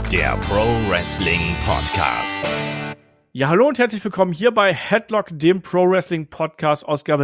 der Pro Wrestling Podcast. Ja, hallo und herzlich willkommen hier bei Headlock, dem Pro Wrestling Podcast, Ausgabe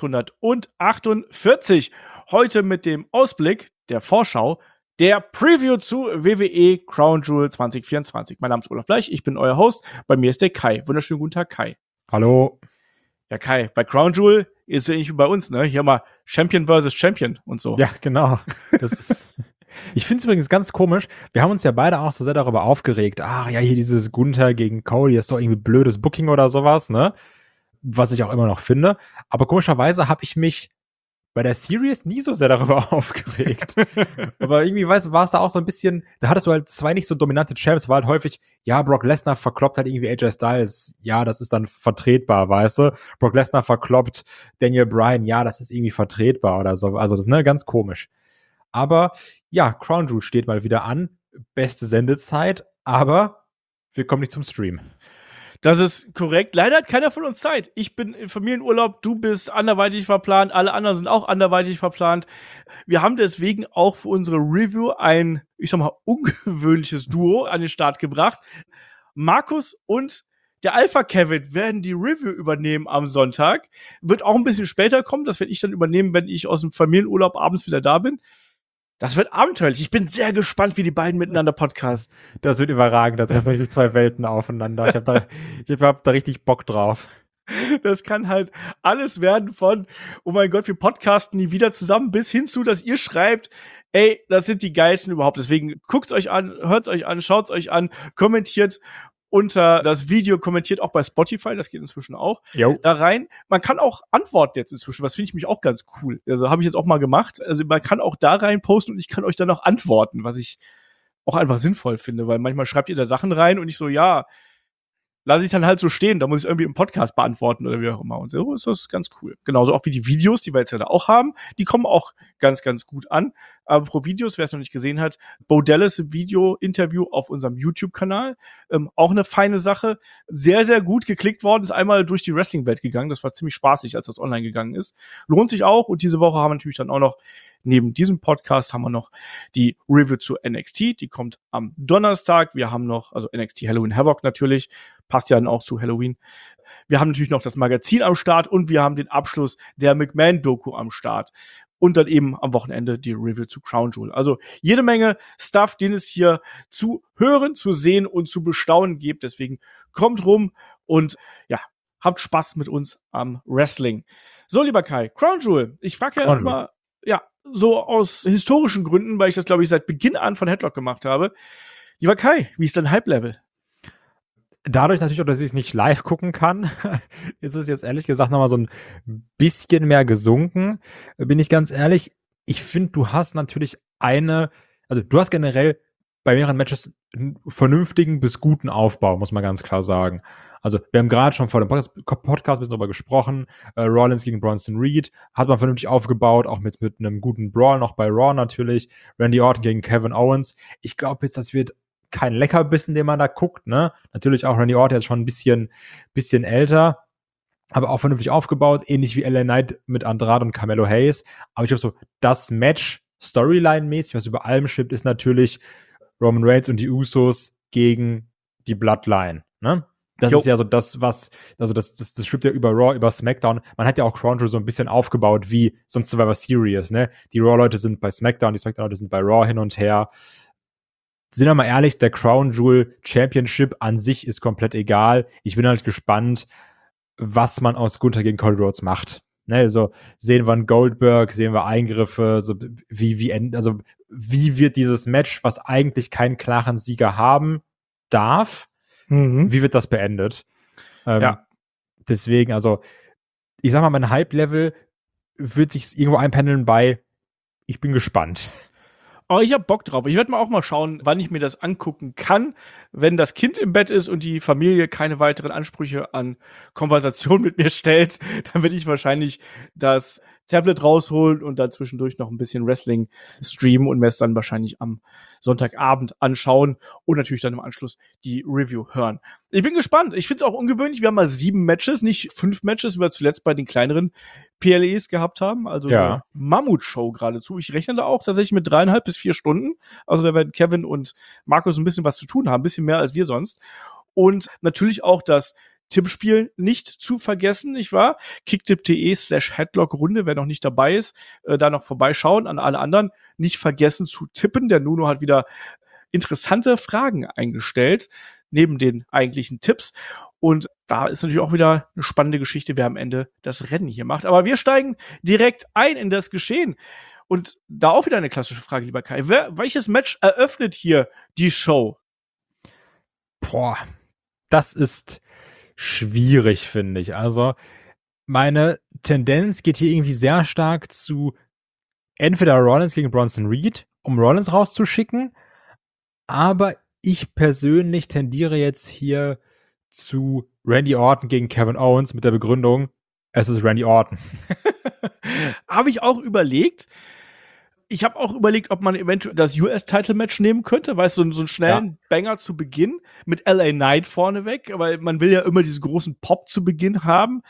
648. Heute mit dem Ausblick, der Vorschau, der Preview zu WWE Crown Jewel 2024. Mein Name ist Olaf Bleich, ich bin euer Host. Bei mir ist der Kai. Wunderschönen guten Tag, Kai. Hallo. Ja, Kai, bei Crown Jewel ist es ähnlich wie bei uns, ne? Hier mal Champion versus Champion und so. Ja, genau. Das ist. Ich finde es übrigens ganz komisch. Wir haben uns ja beide auch so sehr darüber aufgeregt. Ach ja, hier dieses Gunther gegen Cody, das ist doch irgendwie blödes Booking oder sowas, ne? Was ich auch immer noch finde. Aber komischerweise habe ich mich bei der Series nie so sehr darüber aufgeregt. Aber irgendwie, weißt du, war es da auch so ein bisschen, da hattest du halt zwei nicht so dominante Champs, war halt häufig, ja, Brock Lesnar verkloppt halt irgendwie AJ Styles, ja, das ist dann vertretbar, weißt du? Brock Lesnar verkloppt Daniel Bryan, ja, das ist irgendwie vertretbar oder so. Also das ist, ne, ganz komisch. Aber ja, Crown Jewel steht mal wieder an. Beste Sendezeit, aber wir kommen nicht zum Stream. Das ist korrekt. Leider hat keiner von uns Zeit. Ich bin im Familienurlaub, du bist anderweitig verplant, alle anderen sind auch anderweitig verplant. Wir haben deswegen auch für unsere Review ein, ich sag mal, ungewöhnliches Duo an den Start gebracht. Markus und der Alpha Kevin werden die Review übernehmen am Sonntag. Wird auch ein bisschen später kommen, das werde ich dann übernehmen, wenn ich aus dem Familienurlaub abends wieder da bin. Das wird abenteuerlich. Ich bin sehr gespannt, wie die beiden miteinander podcasten. Das wird überragend. Da treffen wirklich zwei Welten aufeinander. Ich hab da richtig Bock drauf. Das kann halt alles werden von, oh mein Gott, wir podcasten nie wieder zusammen, bis hin zu, dass ihr schreibt, ey, das sind die geilsten überhaupt. Deswegen guckt's euch an, hört's euch an, schaut's euch an, kommentiert unter das Video, kommentiert auch bei Spotify, das geht inzwischen auch, da rein. Man kann auch antworten jetzt inzwischen, was finde ich mich auch ganz cool. Also habe ich jetzt auch mal gemacht. Also man kann auch da rein posten und ich kann euch dann auch antworten, was ich auch einfach sinnvoll finde, weil manchmal schreibt ihr da Sachen rein und ich so, ja, lasse ich dann halt so stehen, da muss ich irgendwie im Podcast beantworten oder wie auch immer. Und so ist das ganz cool. Genauso auch wie die Videos, die wir jetzt ja da auch haben, die kommen auch ganz, ganz gut an. Aber pro Videos, wer es noch nicht gesehen hat, Bo Dallas Video-Interview auf unserem YouTube-Kanal. Auch eine feine Sache. Sehr, sehr gut geklickt worden, ist einmal durch die Wrestling-Welt gegangen. Das war ziemlich spaßig, als das online gegangen ist. Lohnt sich auch. Und diese Woche haben wir natürlich dann auch noch, neben diesem Podcast haben wir noch die Review zu NXT. Die kommt am Donnerstag. Wir haben noch, also NXT Halloween Havoc natürlich. Passt ja dann auch zu Halloween. Wir haben natürlich noch das Magazin am Start und wir haben den Abschluss der McMahon-Doku am Start. Und dann eben am Wochenende die Review zu Crown Jewel. Also jede Menge Stuff, den es hier zu hören, zu sehen und zu bestaunen gibt. Deswegen kommt rum und ja, habt Spaß mit uns am Wrestling. So, lieber Kai, Crown Jewel. Ich frage ja immer, ja, so aus historischen Gründen, weil ich das, glaube ich, seit Beginn an von Headlock gemacht habe. Lieber Kai, wie ist dein Hype-Level? Dadurch natürlich auch, dass ich es nicht live gucken kann, ist es jetzt ehrlich gesagt nochmal so ein bisschen mehr gesunken, bin ich ganz ehrlich. Ich finde, du hast natürlich du hast generell bei mehreren Matches einen vernünftigen bis guten Aufbau, muss man ganz klar sagen. Also wir haben gerade schon vor dem Podcast ein bisschen darüber gesprochen, Rollins gegen Bronson Reed hat man vernünftig aufgebaut, auch mit einem guten Brawl noch bei Raw natürlich, Randy Orton gegen Kevin Owens. Ich glaube jetzt, das wird kein Leckerbissen, den man da guckt, ne? Natürlich auch Randy Orton ist schon ein bisschen älter, aber auch vernünftig aufgebaut, ähnlich wie LA Knight mit Andrade und Carmelo Hayes. Aber ich glaube so, das Match Storyline-mäßig, was über allem schwebt, ist natürlich Roman Reigns und die Usos gegen die Bloodline, ne? Das ist ja so das schwebt ja über Raw, über SmackDown. Man hat ja auch Crown Jewel so ein bisschen aufgebaut wie so ein Survivor Series, ne? Die Raw-Leute sind bei SmackDown, die SmackDown-Leute sind bei Raw hin und her. Sind wir mal ehrlich, der Crown Jewel Championship an sich ist komplett egal. Ich bin halt gespannt, was man aus Gunther gegen Cody Rhodes macht. Ne, also sehen wir einen Goldberg, sehen wir Eingriffe, so wie wird dieses Match, was eigentlich keinen klaren Sieger haben darf, wie wird das beendet? Ja. Deswegen, also ich sag mal, mein Hype-Level wird sich irgendwo einpendeln bei ich bin gespannt. Aber ich hab Bock drauf. Ich werde mal auch mal schauen, wann ich mir das angucken kann. Wenn das Kind im Bett ist und die Familie keine weiteren Ansprüche an Konversation mit mir stellt, dann werde ich wahrscheinlich das Tablet rausholen und dann zwischendurch noch ein bisschen Wrestling streamen und mir es dann wahrscheinlich am Sonntagabend anschauen und natürlich dann im Anschluss die Review hören. Ich bin gespannt. Ich finde es auch ungewöhnlich. Wir haben mal 7 Matches, nicht 5 Matches, wie wir zuletzt bei den kleineren PLEs gehabt haben, also eine Mammutshow geradezu. Ich rechne da auch tatsächlich mit 3,5 bis 4 Stunden. Also da werden Kevin und Markus ein bisschen was zu tun haben, ein bisschen mehr als wir sonst. Und natürlich auch das Tippspiel nicht zu vergessen, nicht wahr? Kicktipp.de/Headlock-Runde, wer noch nicht dabei ist, da noch vorbeischauen. An alle anderen nicht vergessen zu tippen. Der Nuno hat wieder interessante Fragen eingestellt, neben den eigentlichen Tipps. Und da ist natürlich auch wieder eine spannende Geschichte, wer am Ende das Rennen hier macht. Aber wir steigen direkt ein in das Geschehen. Und da auch wieder eine klassische Frage, lieber Kai. Welches Match eröffnet hier die Show? Boah, das ist schwierig, finde ich. Also, meine Tendenz geht hier irgendwie sehr stark zu entweder Rollins gegen Bronson Reed, um Rollins rauszuschicken, aber ich persönlich tendiere jetzt hier zu Randy Orton gegen Kevin Owens mit der Begründung, es ist Randy Orton. Habe ich auch überlegt. Ich habe auch überlegt, ob man eventuell das US-Title-Match nehmen könnte, weißt du, so einen schnellen Banger zu Beginn mit LA Knight vorneweg, weil man will ja immer diesen großen Pop zu Beginn haben.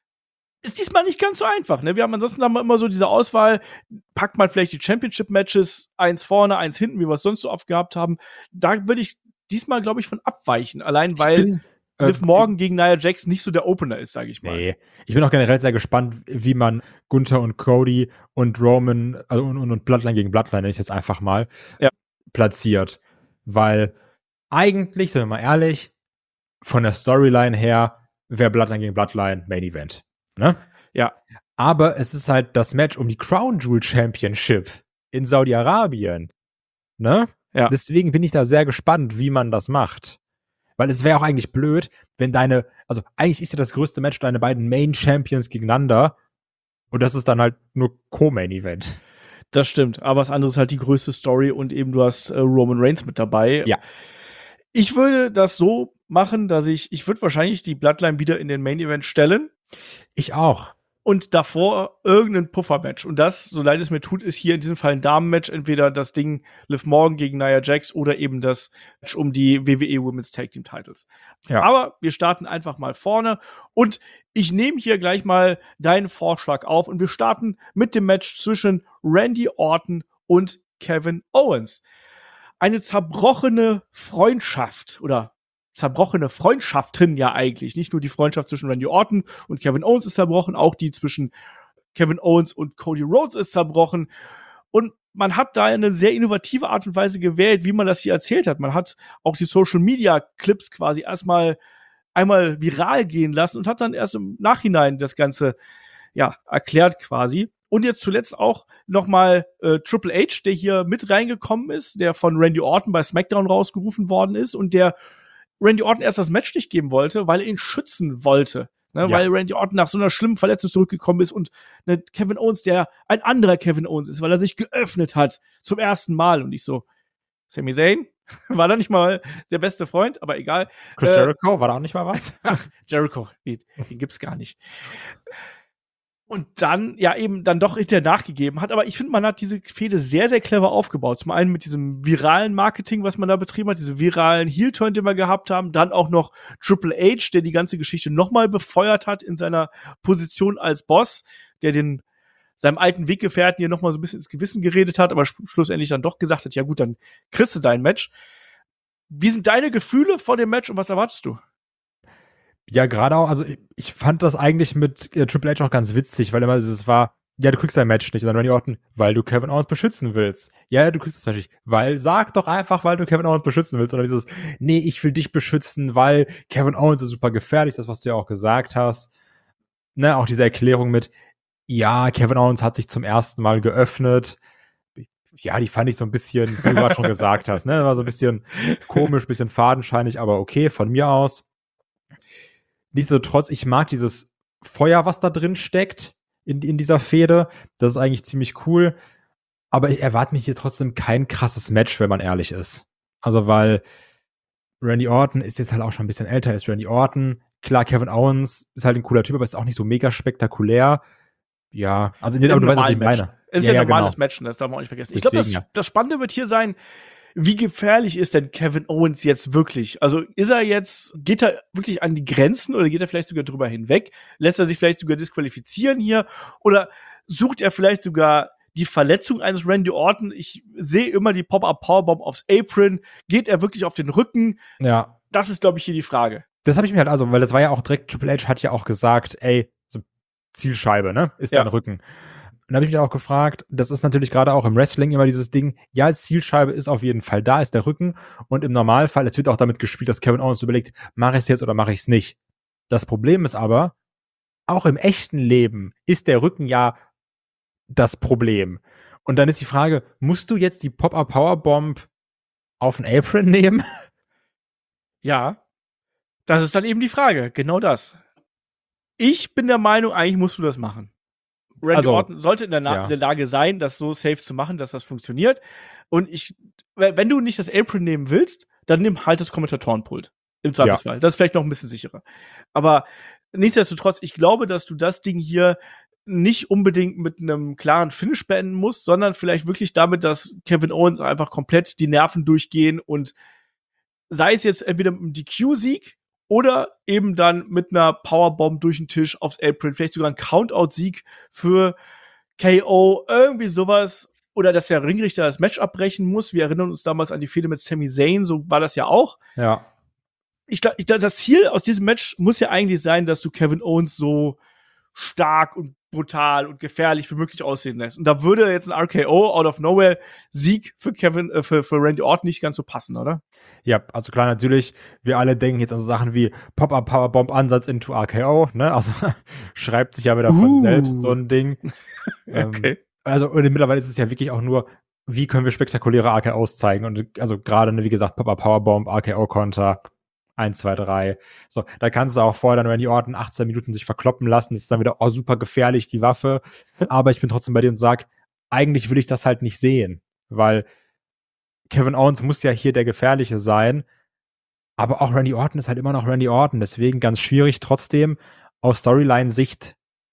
Ist diesmal nicht ganz so einfach, ne? Ansonsten haben wir immer so diese Auswahl, packt man vielleicht die Championship-Matches, eins vorne, eins hinten, wie wir es sonst so oft gehabt haben. Da würde ich diesmal, glaube ich, von abweichen. Allein, weil Liv Morgan gegen Nia Jax nicht so der Opener ist, sage ich mal. Nee, ich bin auch generell sehr gespannt, wie man Gunther und Cody und Roman und Bloodline gegen Bloodline, nenne ich jetzt einfach mal, platziert. Weil eigentlich, sind wir mal ehrlich, von der Storyline her wäre Bloodline gegen Bloodline Main Event. Ne? Ja. Aber es ist halt das Match um die Crown Jewel Championship in Saudi-Arabien. Ne? Ja. Deswegen bin ich da sehr gespannt, wie man das macht. Weil es wäre auch eigentlich blöd, wenn also eigentlich ist ja das größte Match deine beiden Main Champions gegeneinander und das ist dann halt nur Co-Main-Event. Das stimmt, aber das andere ist halt die größte Story und eben du hast Roman Reigns mit dabei. Ja. Ich würde das so machen, dass ich würde wahrscheinlich die Bloodline wieder in den Main-Event stellen. Ich auch. Und davor irgendein Puffer-Match. Und das, so leid es mir tut, ist hier in diesem Fall ein Damen-Match. Entweder das Ding Liv Morgan gegen Nia Jax oder eben das Match um die WWE Women's Tag Team Titles. Ja. Aber wir starten einfach mal vorne. Und ich nehme hier gleich mal deinen Vorschlag auf. Und wir starten mit dem Match zwischen Randy Orton und Kevin Owens. Eine zerbrochene Freundschaft oder zerbrochene Freundschaften ja eigentlich. Nicht nur die Freundschaft zwischen Randy Orton und Kevin Owens ist zerbrochen, auch die zwischen Kevin Owens und Cody Rhodes ist zerbrochen. Und man hat da eine sehr innovative Art und Weise gewählt, wie man das hier erzählt hat. Man hat auch die Social-Media-Clips quasi einmal viral gehen lassen und hat dann erst im Nachhinein das Ganze erklärt quasi. Und jetzt zuletzt auch nochmal Triple H, der hier mit reingekommen ist, der von Randy Orton bei SmackDown rausgerufen worden ist und der Randy Orton erst das Match nicht geben wollte, weil er ihn schützen wollte. Ne? Ja. Weil Randy Orton nach so einer schlimmen Verletzung zurückgekommen ist und Kevin Owens, der ein anderer Kevin Owens ist, weil er sich geöffnet hat zum ersten Mal. Und ich so, Sami Zayn war da nicht mal der beste Freund, aber egal. Chris Jericho, war da auch nicht mal was? Ach, Jericho, den gibt's gar nicht. Und dann eben dann doch hinterher nachgegeben hat. Aber ich finde, man hat diese Fehde sehr, sehr clever aufgebaut. Zum einen mit diesem viralen Marketing, was man da betrieben hat, diese viralen Heel-Turn, den wir gehabt haben. Dann auch noch Triple H, der die ganze Geschichte nochmal befeuert hat in seiner Position als Boss, der seinem alten Weggefährten hier nochmal so ein bisschen ins Gewissen geredet hat, aber schlussendlich dann doch gesagt hat, ja gut, dann kriegst du dein Match. Wie sind deine Gefühle vor dem Match und was erwartest du? Ja, gerade auch, also ich fand das eigentlich mit Triple H auch ganz witzig, weil immer es war, ja, du kriegst dein Match nicht. Und dann Randy Orton, weil du Kevin Owens beschützen willst. Ja, du kriegst das Match nicht. Sag doch einfach, weil du Kevin Owens beschützen willst. Oder dieses, nee, ich will dich beschützen, weil Kevin Owens ist super gefährlich, das, was du ja auch gesagt hast. Ne, auch diese Erklärung mit, ja, Kevin Owens hat sich zum ersten Mal geöffnet. Ja, die fand ich so ein bisschen, wie du gerade schon gesagt hast, ne, war so ein bisschen komisch, ein bisschen fadenscheinig, aber okay, von mir aus. Nichtsdestotrotz, ich mag dieses Feuer, was da drin steckt in dieser Fehde. Das ist eigentlich ziemlich cool. Aber ich erwarte mir hier trotzdem kein krasses Match, wenn man ehrlich ist. Also, weil Randy Orton ist jetzt halt auch schon ein bisschen älter, ist Randy Orton. Klar, Kevin Owens ist halt ein cooler Typ, aber ist auch nicht so mega spektakulär. Ja, also aber du weißt, was ich meine. Es ist ja ein normales Match, das darf man auch nicht vergessen. Deswegen, ich glaube, das Spannende wird hier sein, wie gefährlich ist denn Kevin Owens jetzt wirklich? Also geht er wirklich an die Grenzen oder geht er vielleicht sogar drüber hinweg? Lässt er sich vielleicht sogar disqualifizieren hier? Oder sucht er vielleicht sogar die Verletzung eines Randy Orton? Ich sehe immer die Pop-Up Powerbomb aufs Apron. Geht er wirklich auf den Rücken? Ja. Das ist, glaube ich, hier die Frage. Das habe ich mir halt, also, weil das war ja auch direkt, Triple H hat ja auch gesagt, ey, so Zielscheibe, ne, ist dein Rücken. Und da habe ich mich auch gefragt, das ist natürlich gerade auch im Wrestling immer dieses Ding, ja, als Zielscheibe ist auf jeden Fall da, ist der Rücken. Und im Normalfall, es wird auch damit gespielt, dass Kevin Owens überlegt, mache ich es jetzt oder mache ich es nicht. Das Problem ist aber, auch im echten Leben ist der Rücken ja das Problem. Und dann ist die Frage, musst du jetzt die Pop-Up Powerbomb auf den Apron nehmen? Ja, das ist dann eben die Frage. Genau das. Ich bin der Meinung, eigentlich musst du das machen. Randy Orton sollte in der Lage sein, das so safe zu machen, dass das funktioniert. Und wenn du nicht das Apron nehmen willst, dann nimm halt das Kommentatorenpult. Im Zweifelsfall. Ja. Das ist vielleicht noch ein bisschen sicherer. Aber nichtsdestotrotz, ich glaube, dass du das Ding hier nicht unbedingt mit einem klaren Finish beenden musst, sondern vielleicht wirklich damit, dass Kevin Owens einfach komplett die Nerven durchgehen und sei es jetzt entweder mit einem DQ-Sieg oder eben dann mit einer Powerbomb durch den Tisch aufs Apron, vielleicht sogar ein Countout-Sieg für KO, irgendwie sowas. Oder dass der Ringrichter das Match abbrechen muss. Wir erinnern uns damals an die Fehde mit Sami Zayn, so war das ja auch. Ja. Ich glaube, das Ziel aus diesem Match muss ja eigentlich sein, dass du Kevin Owens so stark und brutal und gefährlich wie möglich aussehen lässt. Und da würde jetzt ein RKO out of nowhere Sieg für Randy Orton nicht ganz so passen, oder? Ja, also klar, natürlich, wir alle denken jetzt an so Sachen wie Pop-Up Powerbomb Ansatz into RKO, ne? Also schreibt sich ja wieder von selbst so ein Ding. Okay. Also und mittlerweile ist es ja wirklich auch nur, wie können wir spektakuläre RKOs zeigen? Und also gerade, wie gesagt, Pop-Up Powerbomb, RKO-Konter, 1, 2, 3. So, da kannst du auch vorher dann Randy Orton 18 Minuten sich verkloppen lassen. Das ist dann wieder super gefährlich, die Waffe. Aber ich bin trotzdem bei dir und sag, eigentlich will ich das halt nicht sehen. Weil Kevin Owens muss ja hier der Gefährliche sein. Aber auch Randy Orton ist halt immer noch Randy Orton. Deswegen ganz schwierig trotzdem aus Storyline-Sicht.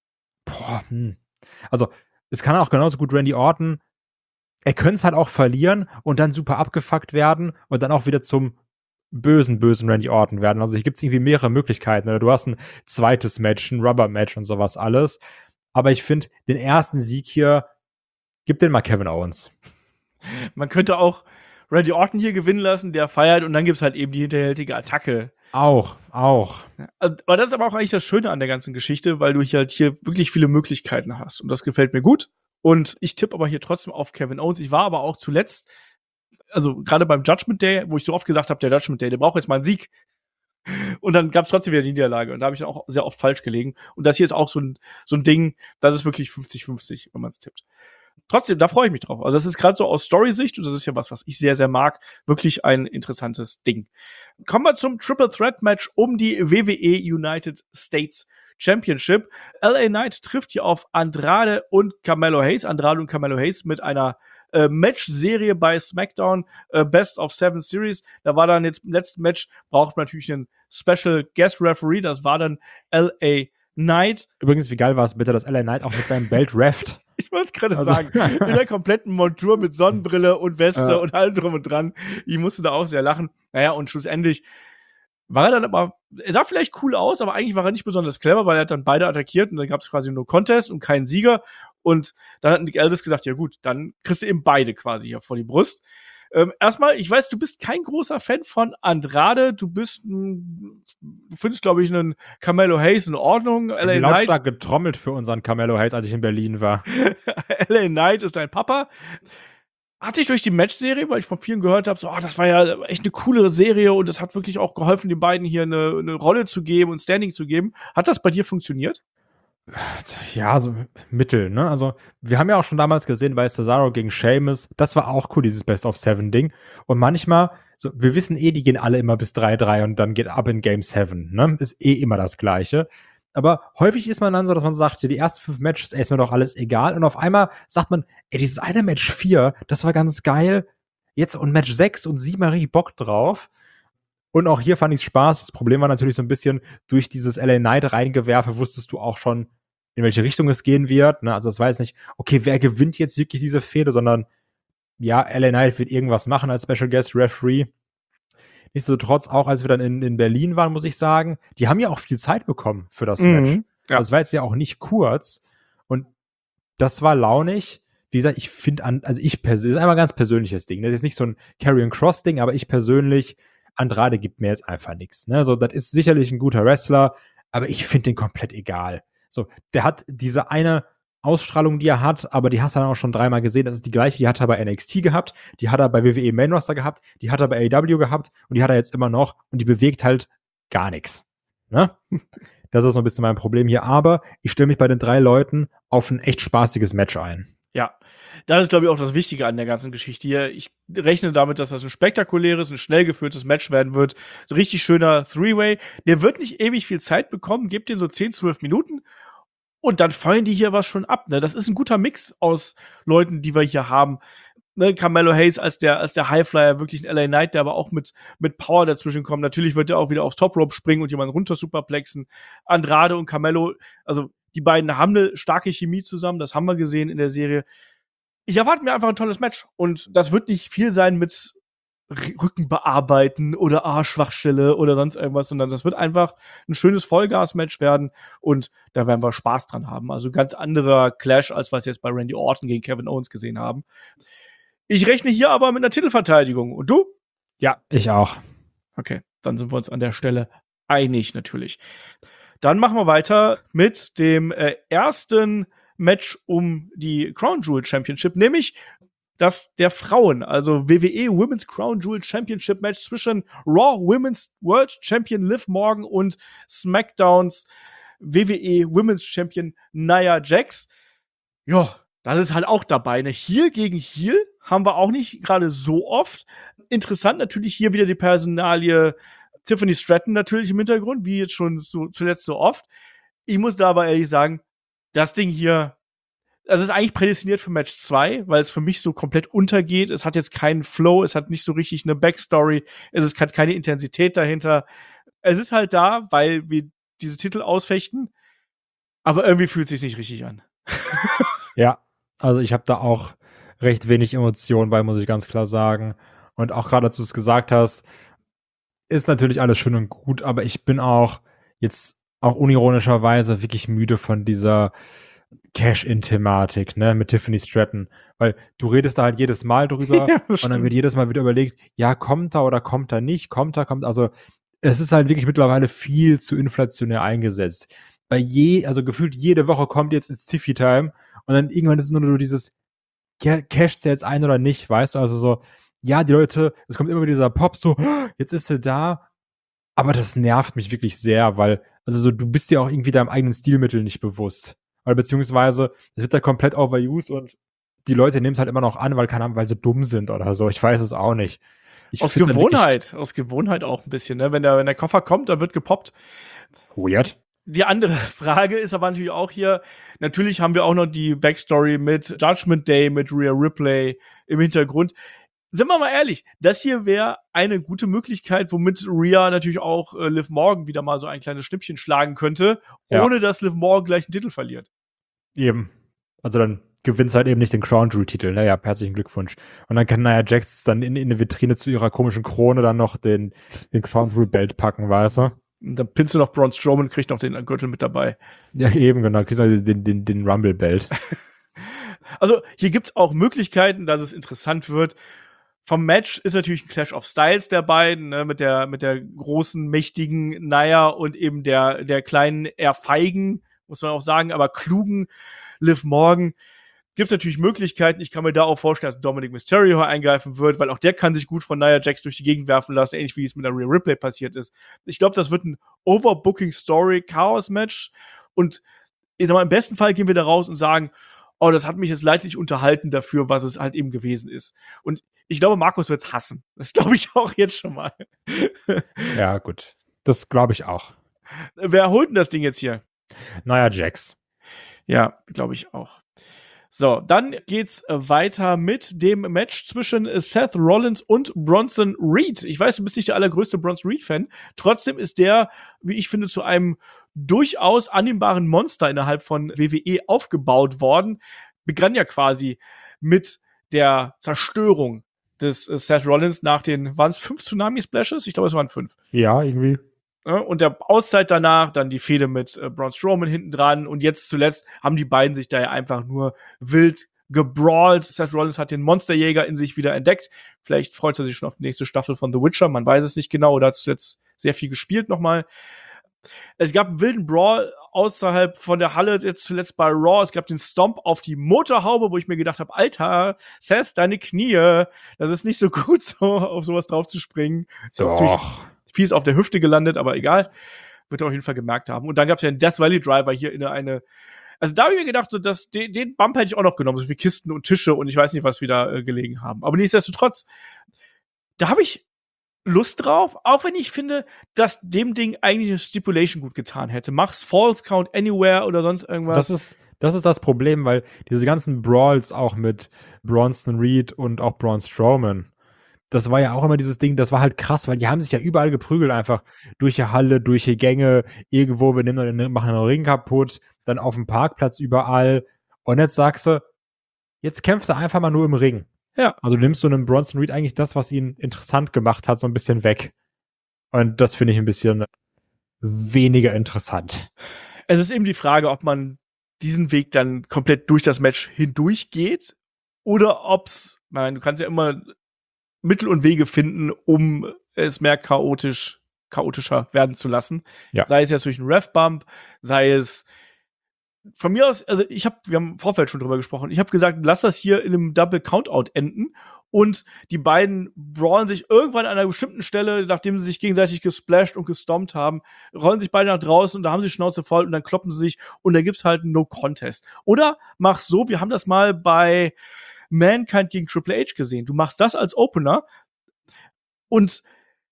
Also, es kann auch genauso gut Randy Orton, er könnte es halt auch verlieren und dann super abgefuckt werden und dann auch wieder zum bösen Randy Orton werden. Also hier gibt es irgendwie mehrere Möglichkeiten. Oder du hast ein zweites Match, ein Rubber-Match und sowas alles. Aber ich finde, den ersten Sieg hier, gib den mal Kevin Owens. Man könnte auch Randy Orton hier gewinnen lassen, der feiert und dann gibt's halt eben die hinterhältige Attacke. Auch. Aber das ist aber auch eigentlich das Schöne an der ganzen Geschichte, weil du halt hier wirklich viele Möglichkeiten hast. Und das gefällt mir gut. Und ich tippe aber hier trotzdem auf Kevin Owens. Ich war aber auch zuletzt, also gerade beim Judgment Day, wo ich so oft gesagt habe, der Judgment Day, der braucht jetzt mal einen Sieg. Und dann gab es trotzdem wieder die Niederlage. Und da habe ich dann auch sehr oft falsch gelegen. Und das hier ist auch so ein Ding, das ist wirklich 50-50, wenn man es tippt. Trotzdem, da freue ich mich drauf. Also das ist gerade so aus Story-Sicht, und das ist ja was ich sehr, sehr mag, wirklich ein interessantes Ding. Kommen wir zum Triple Threat Match um die WWE United States Championship. LA Knight trifft hier auf Andrade und Carmelo Hayes. Andrade und Carmelo Hayes mit einer Match-Serie bei SmackDown, Best of 7 Series. Da war dann jetzt im letzten Match, braucht man natürlich einen Special Guest Referee. Das war dann LA Knight. Übrigens, wie geil war es bitte, dass LA Knight auch mit seinem Belt reft. Ich wollte es gerade sagen. In der kompletten Montur mit Sonnenbrille und Weste und allem drum und dran. Ich musste da auch sehr lachen. Naja, und schlussendlich war er dann aber, er sah vielleicht cool aus, aber eigentlich war er nicht besonders clever, weil er hat dann beide attackiert und dann gab es quasi nur Contest und keinen Sieger. Und dann hat Nick Aldis gesagt, ja gut, dann kriegst du eben beide quasi hier vor die Brust. Erstmal, ich weiß, du bist kein großer Fan von Andrade. Du findest, glaube ich, einen Carmelo Hayes in Ordnung. LA Knight lautstark getrommelt für unseren Carmelo Hayes, als ich in Berlin war. LA Knight ist dein Papa. Hat sich durch die Match-Serie, weil ich von vielen gehört habe, so, das war ja echt eine coole Serie und es hat wirklich auch geholfen, den beiden hier eine Rolle zu geben und Standing zu geben. Hat das bei dir funktioniert? Ja, so mittel, ne? Also, wir haben ja auch schon damals gesehen bei Cesaro gegen Sheamus, das war auch cool, dieses Best-of-7-Ding. Und manchmal, so, wir wissen die gehen alle immer bis 3-3 und dann geht ab in Game 7, ne? Ist immer das Gleiche. Aber häufig ist man dann so, dass man sagt, ja, die ersten 5 Matches, ist mir doch alles egal. Und auf einmal sagt man, dieses eine Match 4, das war ganz geil. Jetzt und Match 6 und 7 habe ich Bock drauf. Und auch hier fand ich es Spaß. Das Problem war natürlich so ein bisschen, durch dieses LA Knight reingewerfe, wusstest du auch schon, in welche Richtung es gehen wird. Ne? Also das war jetzt nicht, okay, wer gewinnt jetzt wirklich diese Fehde, sondern ja, LA Knight wird irgendwas machen als Special Guest Referee. Nichtsdestotrotz, auch als wir dann in Berlin waren, muss ich sagen, die haben ja auch viel Zeit bekommen für das Match. Ja. Das war jetzt ja auch nicht kurz. Und das war launig. Wie gesagt, ich finde ich persönlich, das ist einfach ein ganz persönliches Ding. Das ist jetzt nicht so ein Karrion-Cross-Ding, aber ich persönlich, Andrade gibt mir jetzt einfach nichts. Ne? So, das ist sicherlich ein guter Wrestler, aber ich finde den komplett egal. So, der hat diese eine Ausstrahlung, die er hat, aber die hast du dann auch schon 3-mal gesehen. Das ist die gleiche, die hat er bei NXT gehabt, die hat er bei WWE Main Roster gehabt, die hat er bei AEW gehabt und die hat er jetzt immer noch und die bewegt halt gar nichts. Ne? Das ist so ein bisschen mein Problem hier, aber ich stelle mich bei den 3 Leuten auf ein echt spaßiges Match ein. Ja, das ist, glaube ich, auch das Wichtige an der ganzen Geschichte hier. Ich rechne damit, dass das ein spektakuläres, ein schnell geführtes Match werden wird. So richtig schöner Three-Way. Der wird nicht ewig viel Zeit bekommen, gebt den so 10, 12 Minuten und dann feuern die hier was schon ab. Ne? Das ist ein guter Mix aus Leuten, die wir hier haben. Ne, Carmelo Hayes als der Highflyer, wirklich ein LA Knight, der aber auch mit Power dazwischen kommt. Natürlich wird er auch wieder aufs Top Rope springen und jemanden runter superplexen. Andrade und Carmelo, also die beiden haben eine starke Chemie zusammen, das haben wir gesehen in der Serie. Ich erwarte mir einfach ein tolles Match und das wird nicht viel sein mit Rücken bearbeiten oder Schwachstelle oder sonst irgendwas, sondern das wird einfach ein schönes Vollgas-Match werden und da werden wir Spaß dran haben. Also ganz anderer Clash, als was wir jetzt bei Randy Orton gegen Kevin Owens gesehen haben. Ich rechne hier aber mit einer Titelverteidigung. Und du? Ja, ich auch. Okay, dann sind wir uns an der Stelle einig natürlich. Dann machen wir weiter mit dem ersten Match um die Crown Jewel Championship, nämlich das der Frauen, also WWE Women's Crown Jewel Championship Match zwischen Raw Women's World Champion Liv Morgan und SmackDowns WWE Women's Champion Nia Jax. Ja, das ist halt auch dabei. Ne? Heel gegen Heel haben wir auch nicht gerade so oft. Interessant natürlich hier wieder die Personalie Tiffany Stratton natürlich im Hintergrund, wie jetzt schon zuletzt so oft. Ich muss da aber ehrlich sagen, das Ding hier, das ist eigentlich prädestiniert für Match 2, weil es für mich so komplett untergeht. Es hat jetzt keinen Flow, es hat nicht so richtig eine Backstory, es hat keine Intensität dahinter. Es ist halt da, weil wir diese Titel ausfechten, aber irgendwie fühlt es sich nicht richtig an. Ja, also ich habe da auch recht wenig Emotionen bei, muss ich ganz klar sagen. Und auch gerade, als du es gesagt hast, ist natürlich alles schön und gut, aber ich bin auch jetzt auch unironischerweise wirklich müde von dieser Cash-In-Thematik, ne, mit Tiffany Stratton. Weil du redest da halt jedes Mal drüber Ja, und dann wird jedes Mal wieder überlegt, ja, kommt er oder kommt er nicht, kommt er. Also es ist halt wirklich mittlerweile viel zu inflationär eingesetzt. Also gefühlt jede Woche kommt jetzt ins Tiffy-Time und dann irgendwann ist es nur dieses, ja, casht der jetzt ein oder nicht, weißt du? Also so, ja, die Leute, es kommt immer wieder dieser Pop, so, jetzt ist sie da, aber das nervt mich wirklich sehr, weil, also so, du bist dir auch irgendwie deinem eigenen Stilmittel nicht bewusst. Oder beziehungsweise, es wird da komplett overused und die Leute nehmen es halt immer noch an, keine Ahnung, weil sie dumm sind oder so. Ich weiß es auch nicht. Aus Gewohnheit auch ein bisschen, ne? Wenn der Koffer kommt, dann wird gepoppt. Weird. Die andere Frage ist aber natürlich auch hier, natürlich haben wir auch noch die Backstory mit Judgment Day, mit Rhea Ripley im Hintergrund. Sind wir mal ehrlich, das hier wäre eine gute Möglichkeit, womit Rhea natürlich auch Liv Morgan wieder mal so ein kleines Schnippchen schlagen könnte, ohne dass Liv Morgan gleich einen Titel verliert. Eben. Also dann gewinnt halt eben nicht den Crown Jewel-Titel. Naja, herzlichen Glückwunsch. Und dann kann Nia Jax dann in eine Vitrine zu ihrer komischen Krone dann noch den Crown Jewel-Belt packen, weißt du? Und dann pinnst du noch Braun Strowman, kriegt noch den Gürtel mit dabei. Ja, eben, genau. Kriegst du den Rumble-Belt. Also hier gibt's auch Möglichkeiten, dass es interessant wird. Vom Match ist natürlich ein Clash of Styles der beiden, ne, mit der großen, mächtigen Nia und eben der kleinen, eher feigen, muss man auch sagen, aber klugen Liv Morgan. Gibt's natürlich Möglichkeiten. Ich kann mir da auch vorstellen, dass Dominic Mysterio eingreifen wird, weil auch der kann sich gut von Nia Jax durch die Gegend werfen lassen, ähnlich wie es mit der Rhea Ripley passiert ist. Ich glaube, das wird ein Overbooking-Story-Chaos-Match und ich sag mal, im besten Fall gehen wir da raus und sagen, oh, das hat mich jetzt leidlich unterhalten dafür, was es halt eben gewesen ist. Und ich glaube, Markus wird's hassen. Das glaube ich auch jetzt schon mal. Ja, gut. Das glaube ich auch. Wer holt denn das Ding jetzt hier? Nia Jax. Ja, glaube ich auch. So, dann geht's weiter mit dem Match zwischen Seth Rollins und Bronson Reed. Ich weiß, du bist nicht der allergrößte Bronson Reed-Fan. Trotzdem ist der, wie ich finde, zu einem durchaus annehmbaren Monster innerhalb von WWE aufgebaut worden. Begann ja quasi mit der Zerstörung des Seth Rollins nach waren es 5 Tsunami-Splashes? Ich glaube, es waren 5. Ja, irgendwie. Ja, und der Auszeit danach, dann die Fehde mit Braun Strowman hinten dran und jetzt zuletzt haben die beiden sich da ja einfach nur wild gebrawlt. Seth Rollins hat den Monsterjäger in sich wieder entdeckt. Vielleicht freut er sich schon auf die nächste Staffel von The Witcher, man weiß es nicht genau, oder hat zuletzt sehr viel gespielt nochmal. Es gab einen wilden Brawl außerhalb von der Halle, jetzt zuletzt bei Raw. Es gab den Stomp auf die Motorhaube, wo ich mir gedacht habe, Alter, Seth, deine Knie, das ist nicht so gut, so auf sowas drauf zu springen. Doch. Viel ist auf der Hüfte gelandet, aber egal. Wird er auf jeden Fall gemerkt haben. Und dann gab es ja den Death Valley Driver hier in also da habe ich mir gedacht, so den Bump hätte ich auch noch genommen, so wie Kisten und Tische und ich weiß nicht, was wir da gelegen haben. Aber nichtsdestotrotz, da habe ich Lust drauf, auch wenn ich finde, dass dem Ding eigentlich eine Stipulation gut getan hätte. Mach's Falls Count Anywhere oder sonst irgendwas. Das ist das Problem, weil diese ganzen Brawls auch mit Bronson Reed und auch Braun Strowman, das war ja auch immer dieses Ding, das war halt krass, weil die haben sich ja überall geprügelt, einfach durch die Halle, durch die Gänge, irgendwo, wir machen einen Ring kaputt, dann auf dem Parkplatz überall. Und jetzt sagst du, jetzt kämpft er einfach mal nur im Ring. Ja. Also nimmst du einem Bronson Reed eigentlich das, was ihn interessant gemacht hat, so ein bisschen weg. Und das finde ich ein bisschen weniger interessant. Es ist eben die Frage, ob man diesen Weg dann komplett durch das Match hindurch geht oder ob's, du kannst ja immer Mittel und Wege finden, um es mehr chaotischer werden zu lassen. Ja. Sei es jetzt durch einen Ref-Bump, sei es von mir aus, also wir haben im Vorfeld schon drüber gesprochen, ich habe gesagt, lass das hier in einem Double Countout enden und die beiden brawlen sich irgendwann an einer bestimmten Stelle, nachdem sie sich gegenseitig gesplasht und gestompt haben, rollen sich beide nach draußen und da haben sie Schnauze voll und dann kloppen sie sich und da gibt's halt einen No-Contest. Oder mach's so, wir haben das mal bei Mankind gegen Triple H gesehen. Du machst das als Opener und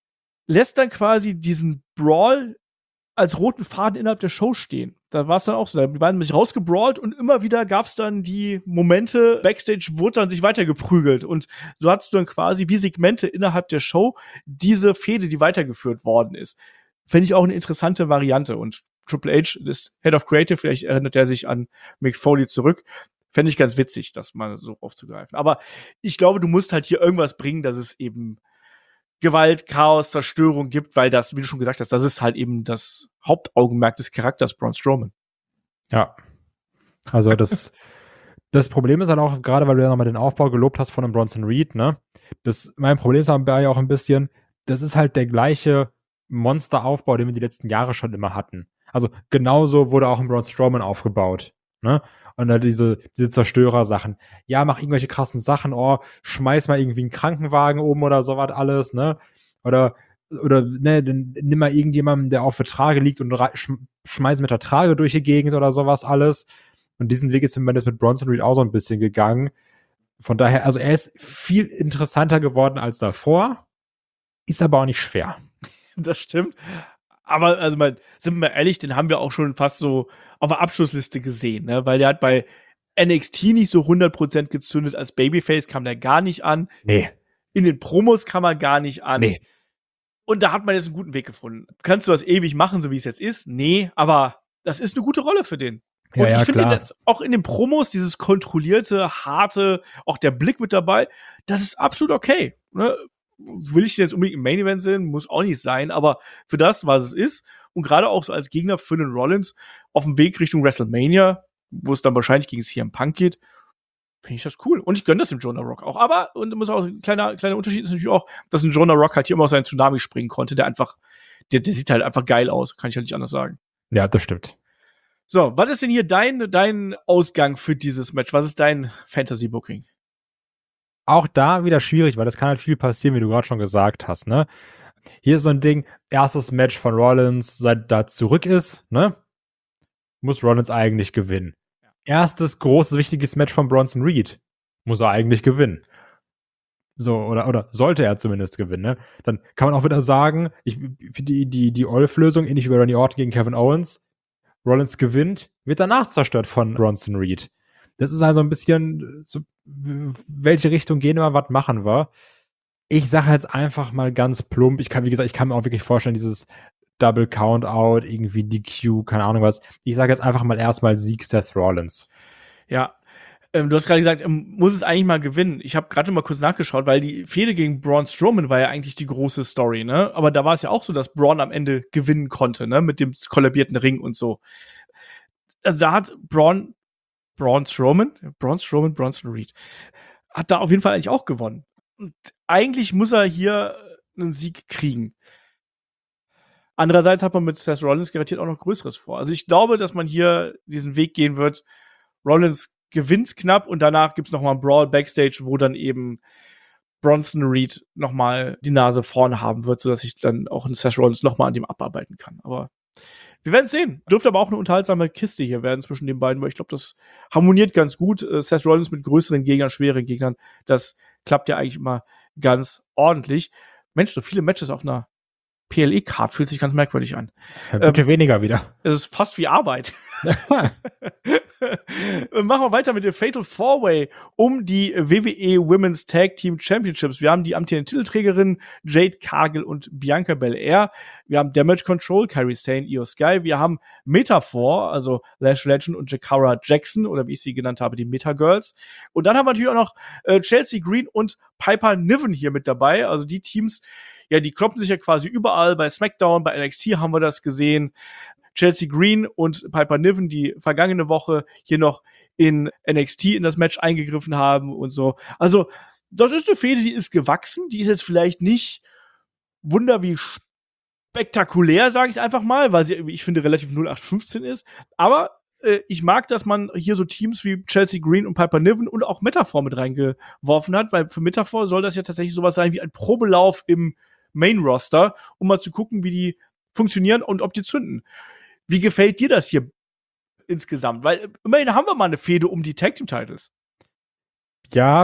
lässt dann quasi diesen Brawl als roten Faden innerhalb der Show stehen. Da war es dann auch so. Die beiden haben sich rausgebrawlt und immer wieder gab es dann die Momente, Backstage wurde dann sich weiter geprügelt. Und so hattest du dann quasi wie Segmente innerhalb der Show diese Fehde, die weitergeführt worden ist. Fände ich auch eine interessante Variante. Und Triple H, das Head of Creative, vielleicht erinnert er sich an Mick Foley zurück. Fände ich ganz witzig, das mal so aufzugreifen. Aber ich glaube, du musst halt hier irgendwas bringen, dass es eben Gewalt, Chaos, Zerstörung gibt, weil das, wie du schon gesagt hast, das ist halt eben das Hauptaugenmerk des Charakters Braun Strowman. Ja. Also das Problem ist halt auch, gerade weil du ja nochmal den Aufbau gelobt hast von einem Bronson Reed, ne? Mein Problem ist aber ja auch ein bisschen, das ist halt der gleiche Monsteraufbau, den wir die letzten Jahre schon immer hatten. Also genauso wurde auch ein Braun Strowman aufgebaut, ne? Und dann diese Zerstörer-Sachen. Ja, mach irgendwelche krassen Sachen, schmeiß mal irgendwie einen Krankenwagen oben oder sowas alles, ne? Oder ne, dann nimm mal irgendjemanden, der auf der Trage liegt und schmeiß mit der Trage durch die Gegend oder sowas alles. Und diesen Weg ist man jetzt mit Bronson Reed auch so ein bisschen gegangen. Von daher, also er ist viel interessanter geworden als davor, ist aber auch nicht schwer. Das stimmt. Aber, also sind wir ehrlich, den haben wir auch schon fast so auf der Abschlussliste gesehen, ne? Weil der hat bei NXT nicht so 100% gezündet. Als Babyface kam der gar nicht an. Nee. In den Promos kam er gar nicht an. Nee. Und da hat man jetzt einen guten Weg gefunden. Kannst du das ewig machen, so wie es jetzt ist? Nee, aber das ist eine gute Rolle für den. Und Ja, ich finde klar. jetzt auch in den Promos dieses kontrollierte, harte, auch der Blick mit dabei, das ist absolut okay. Ne? Will ich jetzt unbedingt im Main Event sehen? Muss auch nicht sein, aber für das, was es ist, und gerade auch so als Gegner für den Rollins auf dem Weg Richtung WrestleMania, wo es dann wahrscheinlich gegen CM Punk geht, finde ich das cool. Und ich gönne das dem Jonah Rock auch. Aber, und muss auch ein kleiner Unterschied ist natürlich auch, dass ein Jonah Rock halt hier immer auf seinen Tsunami springen konnte, der sieht halt einfach geil aus, kann ich halt nicht anders sagen. Ja, das stimmt. So, was ist denn hier dein Ausgang für dieses Match? Was ist dein Fantasy-Booking? Auch da wieder schwierig, weil das kann halt viel passieren, wie du gerade schon gesagt hast, ne? Hier ist so ein Ding, erstes Match von Rollins, seit er zurück ist, ne? Muss Rollins eigentlich gewinnen. Erstes großes, wichtiges Match von Bronson Reed. Muss er eigentlich gewinnen. So, oder sollte er zumindest gewinnen, ne? Dann kann man auch wieder sagen, die Olf-Lösung, ähnlich wie bei Randy Orton gegen Kevin Owens, Rollins gewinnt, wird danach zerstört von Bronson Reed. Das ist also ein bisschen so, welche Richtung gehen wir, was machen wir? Ich sage jetzt einfach mal ganz plump, ich kann mir auch wirklich vorstellen, dieses Double Countout, irgendwie DQ, keine Ahnung was. Ich sage jetzt einfach mal erstmal Sieg Seth Rollins. Ja, Du hast gerade gesagt, muss es eigentlich mal gewinnen. Ich habe gerade mal kurz nachgeschaut, weil die Fehde gegen Braun Strowman war ja eigentlich die große Story, ne? Aber da war es ja auch so, dass Braun am Ende gewinnen konnte, ne? Mit dem kollabierten Ring und so. Also da hat Bronson Reed, hat da auf jeden Fall eigentlich auch gewonnen. Und eigentlich muss er hier einen Sieg kriegen. Andererseits hat man mit Seth Rollins garantiert auch noch Größeres vor. Also ich glaube, dass man hier diesen Weg gehen wird. Rollins gewinnt knapp und danach gibt's noch mal einen Brawl Backstage, wo dann eben Bronson Reed noch mal die Nase vorne haben wird, sodass ich dann auch einen Seth Rollins noch mal an dem abarbeiten kann. Aber wir werden sehen. Dürfte aber auch eine unterhaltsame Kiste hier werden zwischen den beiden, weil ich glaube, das harmoniert ganz gut. Seth Rollins mit größeren Gegnern, schweren Gegnern, das klappt ja eigentlich immer ganz ordentlich. Mensch, so viele Matches auf einer PLE-Card fühlt sich ganz merkwürdig an. Bitte weniger wieder. Es ist fast wie Arbeit. Machen wir weiter mit dem Fatal 4-Way um die WWE Women's Tag Team Championships. Wir haben die amtierende Titelträgerin Jade Cargill und Bianca Belair. Wir haben Damage Control, Kairi Sane, Io Sky. Wir haben Metaphor, also Lash Legend und Jakara Jackson, oder wie ich sie genannt habe, die Meta Girls. Und dann haben wir natürlich auch noch Chelsea Green und Piper Niven hier mit dabei. Also die Teams, ja, die kloppen sich ja quasi überall. Bei SmackDown, bei NXT haben wir das gesehen. Chelsea Green und Piper Niven, die vergangene Woche hier noch in NXT in das Match eingegriffen haben und so. Also, das ist eine Fehde, die ist gewachsen. Die ist jetzt vielleicht nicht wie spektakulär, sage ich einfach mal, weil sie, wie ich finde, relativ 0815 ist. Aber ich mag, dass man hier so Teams wie Chelsea Green und Piper Niven und auch Metaphor mit reingeworfen hat, weil für Metaphor soll das ja tatsächlich sowas sein wie ein Probelauf im Main-Roster, um mal zu gucken, wie die funktionieren und ob die zünden. Wie gefällt dir das hier insgesamt? Weil immerhin haben wir mal eine Fehde um die Tag Team Titles. Ja,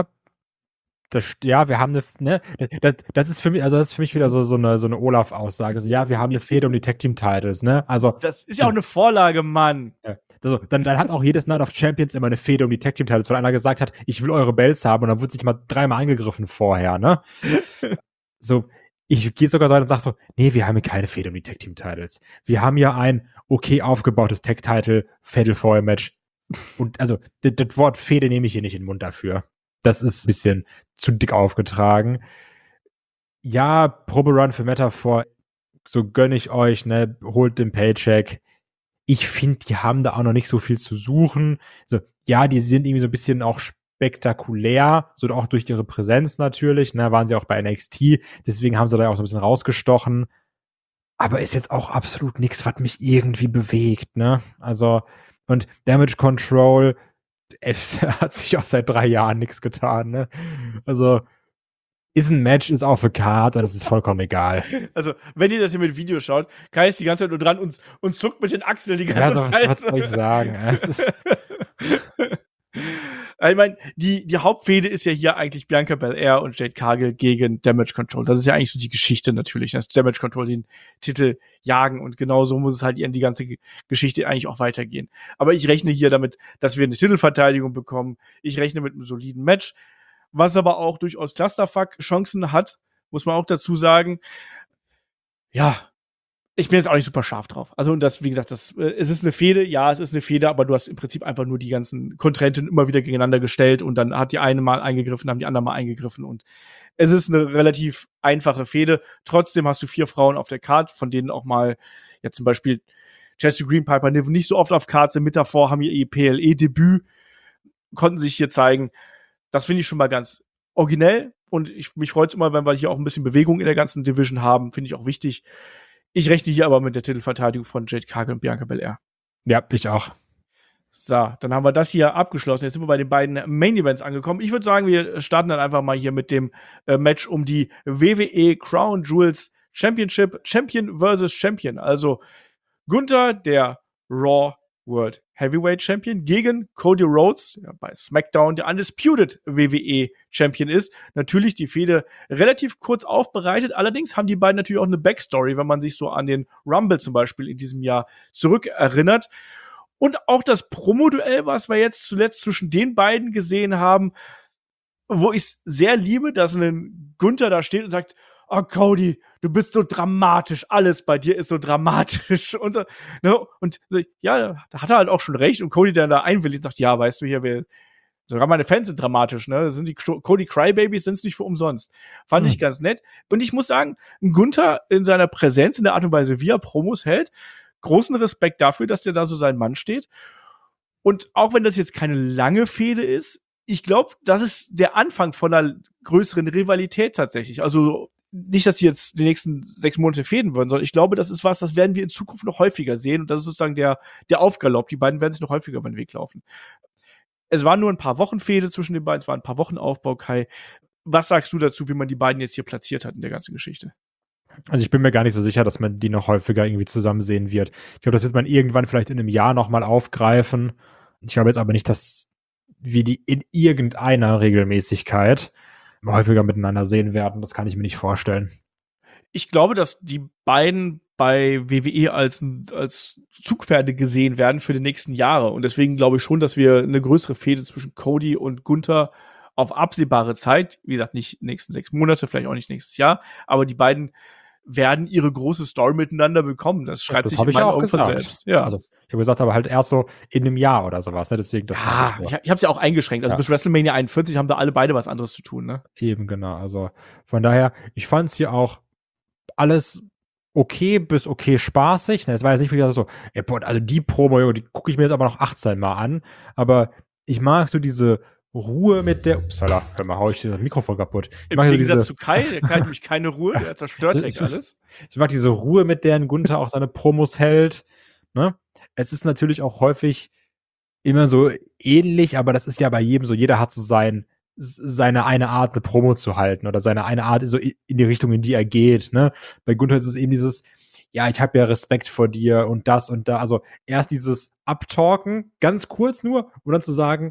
wir haben das ist für mich, also das ist für mich wieder so eine Olaf-Aussage. Also ja, wir haben eine Fehde um die Tag Team Titles, ne? Also das ist ja auch eine Vorlage, Mann. Ja. Also, dann hat auch jedes Night of Champions immer eine Fehde um die Tag Team Titles, weil einer gesagt hat, ich will eure Belts haben und dann wurde sich mal 3-mal angegriffen vorher, ne? So, ich gehe sogar so weit und sag so, nee, wir haben hier keine Fehde um die Tag Team Titles. Wir haben hier ein okay aufgebautes Tag Title Fatal 4 Match. Und also, das Wort Fehde nehme ich hier nicht in den Mund dafür. Das ist ein bisschen zu dick aufgetragen. Ja, Proberun für Metaphor, so gönne ich euch, ne, holt den Paycheck. Ich finde, die haben da auch noch nicht so viel zu suchen. Also, ja, die sind irgendwie so ein bisschen auch spektakulär, so auch durch ihre Präsenz natürlich, ne, waren sie auch bei NXT, deswegen haben sie da auch so ein bisschen rausgestochen. Aber ist jetzt auch absolut nichts, was mich irgendwie bewegt, ne? Also, und Damage Control, es hat sich auch seit 3 Jahren nichts getan, ne? Also, ist ein Match, ist auf der Card und es ist vollkommen egal. Also, wenn ihr das hier mit Video schaut, Kai ist die ganze Zeit nur dran und zuckt mit den Achseln die ganze Zeit. Was soll ich sagen? Es ist ich meine, die Hauptfehde ist ja hier eigentlich Bianca Belair und Jade Cargill gegen Damage Control. Das ist ja eigentlich so die Geschichte natürlich, dass Damage Control den Titel jagen und genau so muss es halt in die ganze Geschichte eigentlich auch weitergehen. Aber ich rechne hier damit, dass wir eine Titelverteidigung bekommen. Ich rechne mit einem soliden Match, was aber auch durchaus Clusterfuck-Chancen hat, muss man auch dazu sagen. Ja, ich bin jetzt auch nicht super scharf drauf. Also, und das, wie gesagt, es ist eine Fehde, ja, es ist eine Fehde, aber du hast im Prinzip einfach nur die ganzen Kontrahenten immer wieder gegeneinander gestellt und dann hat die eine mal eingegriffen, haben die andere mal eingegriffen und es ist eine relativ einfache Fehde. Trotzdem hast du 4 Frauen auf der Card, von denen auch mal, ja, zum Beispiel Chelsea Green, Piper Niven nicht so oft auf Cards sind, mit davor haben ihr PLE-Debüt, konnten sich hier zeigen. Das finde ich schon mal ganz originell und mich freut es immer, wenn wir hier auch ein bisschen Bewegung in der ganzen Division haben, finde ich auch wichtig. Ich rechne hier aber mit der Titelverteidigung von Jade Cargill und Bianca Belair. Ja, ich auch. So, dann haben wir das hier abgeschlossen. Jetzt sind wir bei den beiden Main Events angekommen. Ich würde sagen, wir starten dann einfach mal hier mit dem Match um die WWE Crown Jewels Championship, Champion versus Champion. Also Gunther, der Raw World Heavyweight Champion, gegen Cody Rhodes, der bei SmackDown der Undisputed WWE Champion ist. Natürlich die Fehde relativ kurz aufbereitet, allerdings haben die beiden natürlich auch eine Backstory, wenn man sich so an den Rumble zum Beispiel in diesem Jahr zurückerinnert. Und auch das Promo-Duell, was wir jetzt zuletzt zwischen den beiden gesehen haben, wo ich es sehr liebe, dass ein Gunther da steht und sagt, oh Cody, du bist so dramatisch, alles bei dir ist so dramatisch. Und, so, ne? Und so, ja, da hat er halt auch schon recht. Und Cody, der da einwilligt, sagt, ja, weißt du, hier, Sogar meine Fans sind dramatisch, ne? Das sind die Cody Crybabies, sind es nicht für umsonst. Fand ich ganz nett. Und ich muss sagen, Gunther in seiner Präsenz, in der Art und Weise, wie er Promos hält, großen Respekt dafür, dass der da so sein Mann steht. Und auch wenn das jetzt keine lange Fehde ist, ich glaube, das ist der Anfang von einer größeren Rivalität tatsächlich. Also nicht, dass sie jetzt die nächsten 6 Monate fäden würden, sondern ich glaube, das ist was, das werden wir in Zukunft noch häufiger sehen. Und das ist sozusagen der Aufgalopp. Die beiden werden sich noch häufiger über den Weg laufen. Es waren nur ein paar Wochen Fehde zwischen den beiden, es waren ein paar Wochen Aufbau, Kai. Was sagst du dazu, wie man die beiden jetzt hier platziert hat in der ganzen Geschichte? Also ich bin mir gar nicht so sicher, dass man die noch häufiger irgendwie zusammen sehen wird. Ich glaube, das wird man irgendwann vielleicht in einem Jahr nochmal aufgreifen. Ich glaube jetzt aber nicht, dass wir die in irgendeiner Regelmäßigkeit häufiger miteinander sehen werden. Das kann ich mir nicht vorstellen. Ich glaube, dass die beiden bei WWE als Zugpferde gesehen werden für die nächsten Jahre. Und deswegen glaube ich schon, dass wir eine größere Fehde zwischen Cody und Gunther auf absehbare Zeit, wie gesagt, nicht nächsten 6 Monate, vielleicht auch nicht nächstes Jahr, aber die beiden werden ihre große Story miteinander bekommen. Das schreibt sich in meinen Augen von selbst. Ja. Also ich habe gesagt, aber halt erst so in einem Jahr oder sowas. Ne? Deswegen das ich habe es ja auch eingeschränkt. Also bis WrestleMania 41 haben da alle beide was anderes zu tun. Ne? Eben, genau. Also von daher, ich fand es hier auch alles okay bis okay spaßig. Ne? Es war jetzt nicht wieder so, also die Promo, die gucke ich mir jetzt aber noch 18 Mal an. Aber ich mag so diese Ruhe mit der. Upsala, hör mal, hau ich das Mikrofon kaputt. Im Gegensatz zu Kai, der Kai hat nämlich keine Ruhe, der zerstört direkt alles. Ich mag diese Ruhe, mit der Gunther auch seine Promos hält. Ne? Es ist natürlich auch häufig immer so ähnlich, aber das ist ja bei jedem so. Jeder hat so seine eine Art, eine Promo zu halten oder seine eine Art so in die Richtung, in die er geht. Ne? Bei Gunther ist es eben dieses, ja, ich habe ja Respekt vor dir und das und da. Also erst dieses Abtalken, ganz kurz nur, und dann zu sagen,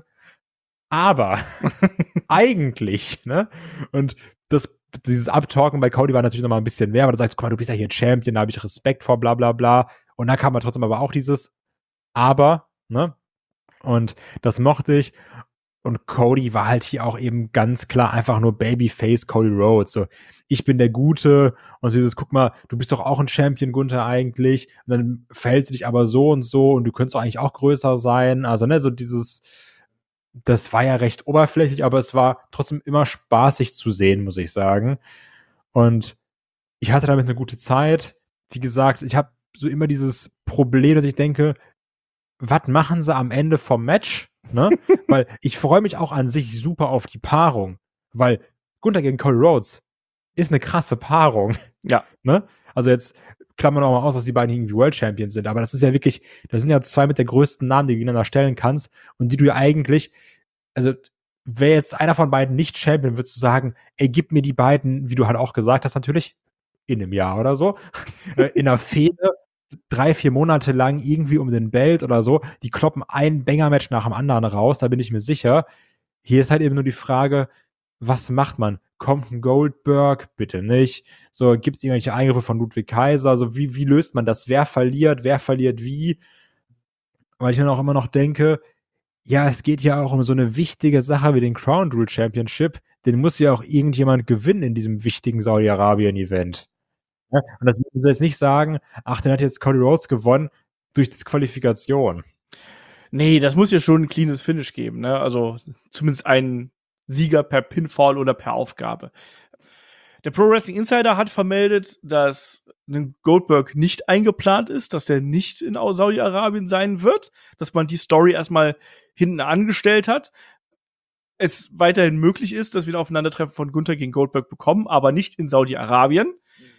aber eigentlich, ne? Und dieses Abtalken bei Cody war natürlich noch mal ein bisschen mehr, aber da sagst du, guck mal, du bist ja hier Champion, da habe ich Respekt vor, bla bla bla. Und dann kam man trotzdem aber auch dieses aber, ne? Und das mochte ich. Und Cody war halt hier auch eben ganz klar einfach nur Babyface Cody Rhodes. So, ich bin der Gute. Und so dieses, guck mal, du bist doch auch ein Champion, Gunther, eigentlich. Und dann verhältst du dich aber so und so und du könntest doch eigentlich auch größer sein. Also, ne, so dieses, das war ja recht oberflächlich, aber es war trotzdem immer spaßig zu sehen, muss ich sagen. Und ich hatte damit eine gute Zeit. Wie gesagt, ich habe so immer dieses Problem, dass ich denke, was machen sie am Ende vom Match? Ne? Weil ich freue mich auch an sich super auf die Paarung. Weil Gunther gegen Cody Rhodes ist eine krasse Paarung. Ja. Ne? Also jetzt klammern wir auch mal aus, dass die beiden irgendwie World Champions sind. Aber das ist ja wirklich, das sind ja zwei mit der größten Namen, die du gegeneinander stellen kannst. Und die du ja eigentlich, also wäre jetzt einer von beiden nicht Champion, würdest du sagen, ey, gib mir die beiden, wie du halt auch gesagt hast, natürlich, in einem Jahr oder so, in einer Fehde, 3-4 Monate lang irgendwie um den Belt oder so, die kloppen ein Banger-Match nach dem anderen raus, da bin ich mir sicher. Hier ist halt eben nur die Frage, was macht man? Kommt ein Goldberg? Bitte nicht. So, gibt es irgendwelche Eingriffe von Ludwig Kaiser? So, wie löst man das? Wer verliert wie? Weil ich dann auch immer noch denke, ja, es geht ja auch um so eine wichtige Sache wie den Crown Jewel Championship. Den muss ja auch irgendjemand gewinnen in diesem wichtigen Saudi-Arabien-Event. Ja, und das müssen sie jetzt nicht sagen, ach, den hat jetzt Cody Rhodes gewonnen durch Disqualifikation. Nee, das muss ja schon ein cleanes Finish geben, ne? Also zumindest einen Sieger per Pinfall oder per Aufgabe. Der Pro Wrestling Insider hat vermeldet, dass ein Goldberg nicht eingeplant ist, dass er nicht in Saudi-Arabien sein wird, dass man die Story erstmal hinten angestellt hat. Es weiterhin möglich ist, dass wir ein Aufeinandertreffen von Gunther gegen Goldberg bekommen, aber nicht in Saudi-Arabien.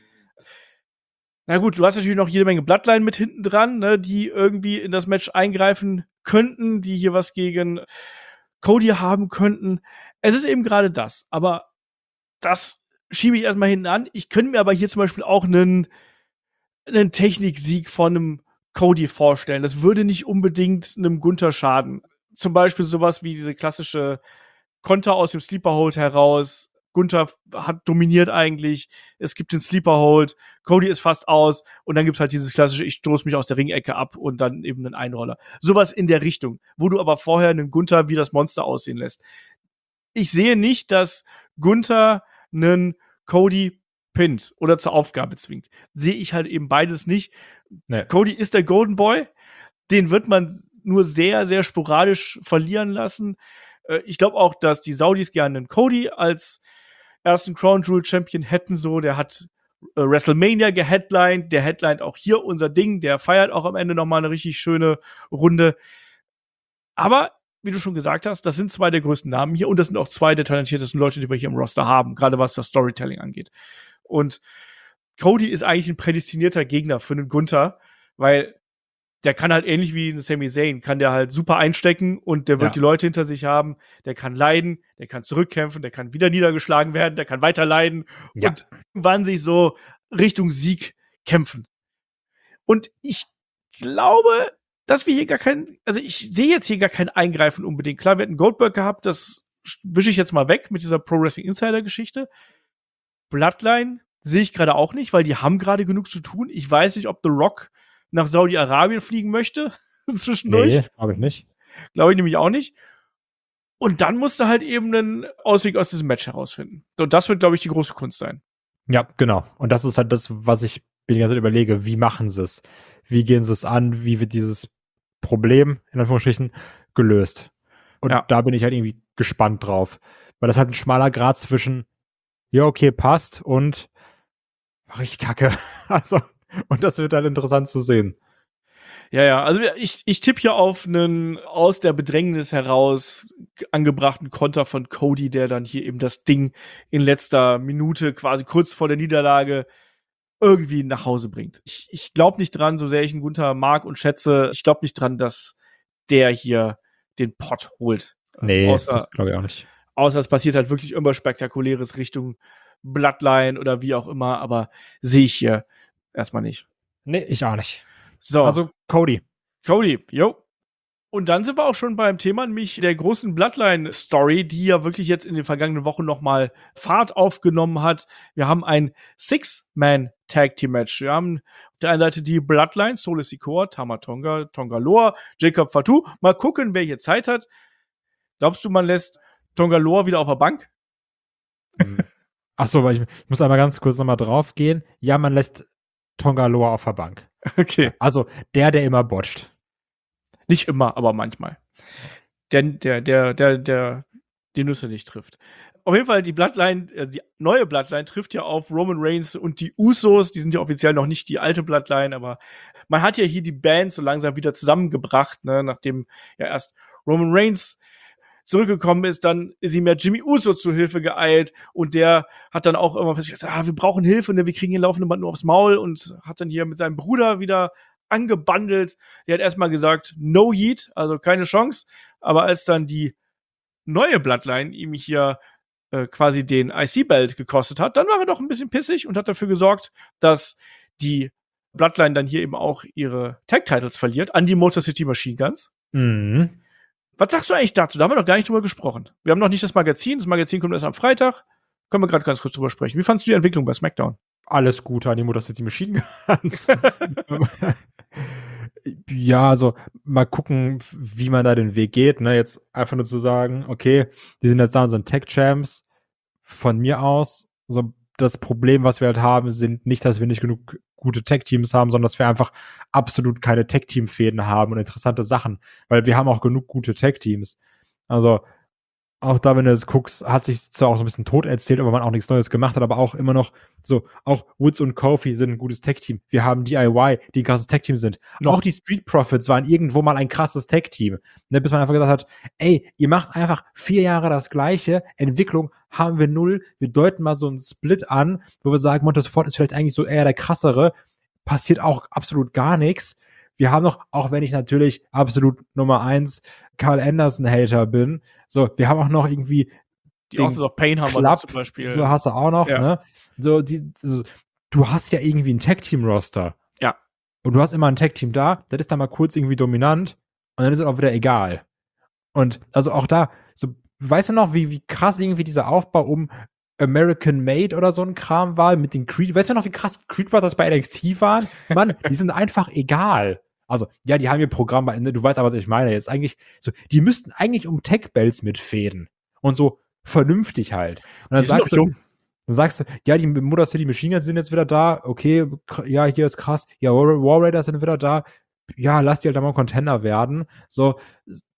Na gut, du hast natürlich noch jede Menge Bloodline mit hinten dran, ne, die irgendwie in das Match eingreifen könnten, die hier was gegen Cody haben könnten. Es ist eben gerade das, aber das schiebe ich erstmal hinten an. Ich könnte mir aber hier zum Beispiel auch einen Techniksieg von einem Cody vorstellen. Das würde nicht unbedingt einem Gunther schaden. Zum Beispiel sowas wie diese klassische Konter aus dem Sleeper Hold heraus. Gunther hat dominiert eigentlich. Es gibt den Sleeper Hold. Cody ist fast aus. Und dann gibt's halt dieses klassische, ich stoße mich aus der Ringecke ab und dann eben einen Einroller. Sowas in der Richtung, wo du aber vorher einen Gunther wie das Monster aussehen lässt. Ich sehe nicht, dass Gunther einen Cody pinnt oder zur Aufgabe zwingt. Sehe ich halt eben beides nicht. Nee. Cody ist der Golden Boy. Den wird man nur sehr, sehr sporadisch verlieren lassen. Ich glaube auch, dass die Saudis gerne einen Cody als ersten Crown Jewel Champion hätten. So, der hat WrestleMania geheadlined, der headlined auch hier unser Ding, der feiert auch am Ende nochmal eine richtig schöne Runde. Aber wie du schon gesagt hast, das sind 2 der größten Namen hier und das sind auch 2 der talentiertesten Leute, die wir hier im Roster haben, gerade was das Storytelling angeht. Und Cody ist eigentlich ein prädestinierter Gegner für einen Gunther, weil der kann halt ähnlich wie ein Sami Zayn, kann der halt super einstecken und der wird die Leute hinter sich haben, der kann leiden, der kann zurückkämpfen, der kann wieder niedergeschlagen werden, der kann weiter leiden und irgendwann sich so Richtung Sieg kämpfen. Und ich glaube, dass wir hier ich sehe jetzt hier gar kein Eingreifen unbedingt. Klar, wir hätten Goldberg gehabt, das wische ich jetzt mal weg mit dieser Pro Wrestling Insider Geschichte. Bloodline sehe ich gerade auch nicht, weil die haben gerade genug zu tun. Ich weiß nicht, ob The Rock nach Saudi-Arabien fliegen möchte zwischendurch. Nee, glaube ich nicht. Glaube ich nämlich auch nicht. Und dann musst du halt eben einen Ausweg aus diesem Match herausfinden. Und das wird, glaube ich, die große Kunst sein. Ja, genau. Und das ist halt das, was ich mir die ganze Zeit überlege. Wie machen sie es? Wie gehen sie es an? Wie wird dieses Problem, in Anführungsstrichen, gelöst? Und da bin ich halt irgendwie gespannt drauf. Weil das halt ein schmaler Grat zwischen, ja, okay, passt und richtig kacke. Also, und das wird halt interessant zu sehen. Ja, also ich tippe hier auf einen aus der Bedrängnis heraus angebrachten Konter von Cody, der dann hier eben das Ding in letzter Minute, quasi kurz vor der Niederlage, irgendwie nach Hause bringt. Ich glaube nicht dran, so sehr ich einen Gunther mag und schätze, ich glaube nicht dran, dass der hier den Pot holt. Nee, das glaube ich auch nicht. Außer es passiert halt wirklich irgendwas Spektakuläres Richtung Bloodline oder wie auch immer, aber sehe ich hier erstmal nicht. Nee, ich auch nicht. So. Also Cody, jo. Und dann sind wir auch schon beim Thema, nämlich der großen Bloodline-Story, die ja wirklich jetzt in den vergangenen Wochen noch mal Fahrt aufgenommen hat. Wir haben ein Six-Man-Tag-Team-Match. Wir haben auf der einen Seite die Bloodline, Solo Sikoa, Tama Tonga, Tonga Loa, Jacob Fatu. Mal gucken, wer hier Zeit hat. Glaubst du, man lässt Tonga Loa wieder auf der Bank? Achso, weil ich muss einmal ganz kurz nochmal drauf gehen. Ja, man lässt Tonga Loa auf der Bank. Okay. Also der immer botcht. Nicht immer, aber manchmal. Der die Nüsse nicht trifft. Auf jeden Fall, die neue Bloodline trifft ja auf Roman Reigns und die Usos. Die sind ja offiziell noch nicht die alte Bloodline, aber man hat ja hier die Band so langsam wieder zusammengebracht, ne, nachdem ja erst Roman Reigns zurückgekommen ist, dann ist ihm ja Jimmy Uso zu Hilfe geeilt und der hat dann auch immer festgestellt, wir brauchen Hilfe, ne, wir kriegen hier laufende Band nur aufs Maul und hat dann hier mit seinem Bruder wieder angebandelt. Der hat erstmal gesagt, no Yeet, also keine Chance, aber als dann die neue Bloodline ihm hier quasi den IC-Belt gekostet hat, dann war er doch ein bisschen pissig und hat dafür gesorgt, dass die Bloodline dann hier eben auch ihre Tag-Titles verliert an die Motor City Machine Guns. Mhm. Was sagst du eigentlich dazu? Da haben wir noch gar nicht drüber gesprochen. Wir haben noch nicht das Magazin. Das Magazin kommt erst am Freitag. Können wir gerade ganz kurz drüber sprechen. Wie fandst du die Entwicklung bei SmackDown? Alles Gute an die Motor City Machine Guns. Ja, also mal gucken, wie man da den Weg geht. Ne? Jetzt einfach nur zu sagen, okay, die sind jetzt da und sind Tech-Champs. Von mir aus, so das Problem, was wir halt haben, sind nicht, dass wir nicht genug gute Tech-Teams haben, sondern dass wir einfach absolut keine Tech-Team-Fäden haben und interessante Sachen, weil wir haben auch genug gute Tech-Teams. Also auch da, wenn du es guckst, hat sich zwar auch so ein bisschen tot erzählt, aber man auch nichts Neues gemacht hat, aber auch immer noch so, auch Woods und Kofi sind ein gutes Tech-Team. Wir haben DIY, die ein krasses Tech-Team sind. Auch die Street Profits waren irgendwo mal ein krasses Tech-Team. Ne, bis man einfach gesagt hat, ey, ihr macht einfach 4 Jahre das Gleiche, Entwicklung haben wir 0, wir deuten mal so einen Split an, wo wir sagen, Montez Ford ist vielleicht eigentlich so eher der krassere, passiert auch absolut gar nichts. Wir haben noch, auch wenn ich natürlich absolut Nummer 1 Carl Anderson-Hater bin, so, wir haben auch noch irgendwie die Authors of Pain haben wir zum Beispiel. So hast du auch noch, ne? So, du hast ja irgendwie ein Tag-Team-Roster. Ja. Und du hast immer ein Tag-Team da, das ist dann mal kurz irgendwie dominant und dann ist es auch wieder egal. Und also auch da, so, weißt du noch, wie krass irgendwie dieser Aufbau um American Made oder so ein Kram war mit den Creed, weißt du noch, wie krass Creed Brothers bei NXT waren? Mann, die sind einfach egal. Also, ja, die haben ihr Programm bei Ende, du weißt aber, was ich meine. Jetzt eigentlich, so, die müssten eigentlich um Tech-Belts mitfäden. Und so vernünftig halt. Und dann sagst du, ja, die Motor City Machine Guns sind jetzt wieder da, okay, ja, hier ist krass, ja, War Raiders sind wieder da, ja, lass die halt da mal Contender werden. So,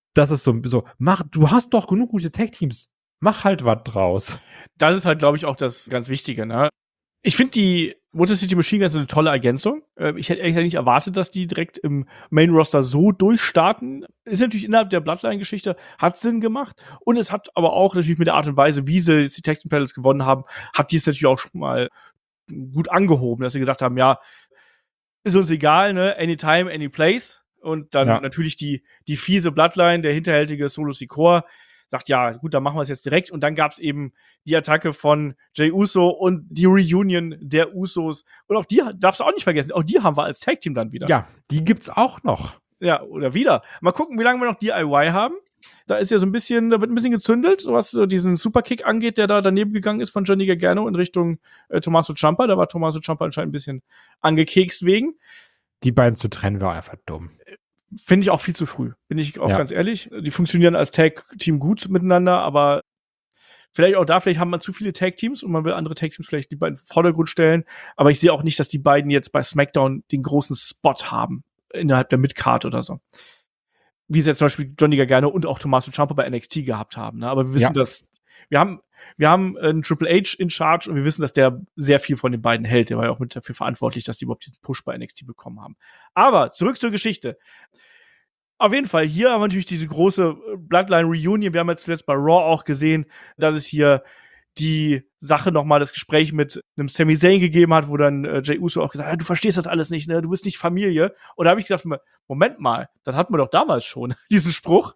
das ist so, du hast doch genug gute Tag-Teams. Mach halt was draus. Das ist halt, glaube ich, auch das ganz Wichtige, ne? Ich finde die Motor City Machine Guns eine tolle Ergänzung. Ich hätte ehrlich gesagt nicht erwartet, dass die direkt im Main-Roster so durchstarten. Ist natürlich innerhalb der Bloodline-Geschichte, hat Sinn gemacht. Und es hat aber auch natürlich mit der Art und Weise, wie sie jetzt die Tag Team Titles gewonnen haben, hat die es natürlich auch schon mal gut angehoben, dass sie gesagt haben, ja, ist uns egal, ne? Anytime, any place. Und dann natürlich die fiese Bloodline, der hinterhältige Solo Sikoa, sagt, ja, gut, dann machen wir es jetzt direkt. Und dann gab es eben die Attacke von Jey Uso und die Reunion der Usos. Und auch die darfst du auch nicht vergessen. Auch die haben wir als Tag-Team dann wieder. Ja, die gibt's auch noch. Ja, oder wieder. Mal gucken, wie lange wir noch DIY haben. Da ist ja so ein bisschen, da wird ein bisschen gezündelt, was so diesen Superkick angeht, der da daneben gegangen ist von Johnny Gargano in Richtung Tommaso Ciampa. Da war Tommaso Ciampa anscheinend ein bisschen angekekst wegen. Die beiden zu trennen war einfach dumm. Finde ich auch viel zu früh, bin ich auch ganz ehrlich. Die funktionieren als Tag-Team gut miteinander, aber vielleicht auch da, vielleicht haben wir zu viele Tag-Teams und man will andere Tag-Teams vielleicht lieber in den Vordergrund stellen. Aber ich sehe auch nicht, dass die beiden jetzt bei SmackDown den großen Spot haben innerhalb der Midcard oder so. Wie sie jetzt zum Beispiel Johnny Gargano und auch Tommaso Ciampa bei NXT gehabt haben. Ne? Aber wir wissen, dass wir haben einen Triple H in Charge und wir wissen, dass der sehr viel von den beiden hält. Der war ja auch mit dafür verantwortlich, dass die überhaupt diesen Push bei NXT bekommen haben. Aber zurück zur Geschichte. Auf jeden Fall, hier haben wir natürlich diese große Bloodline-Reunion. Wir haben jetzt zuletzt bei Raw auch gesehen, dass es hier die Sache nochmal, das Gespräch mit einem Sami Zayn gegeben hat, wo dann Jey Uso auch gesagt hat, du verstehst das alles nicht, ne? Du bist nicht Familie. Und da habe ich gesagt, Moment mal, das hatten wir doch damals schon, diesen Spruch.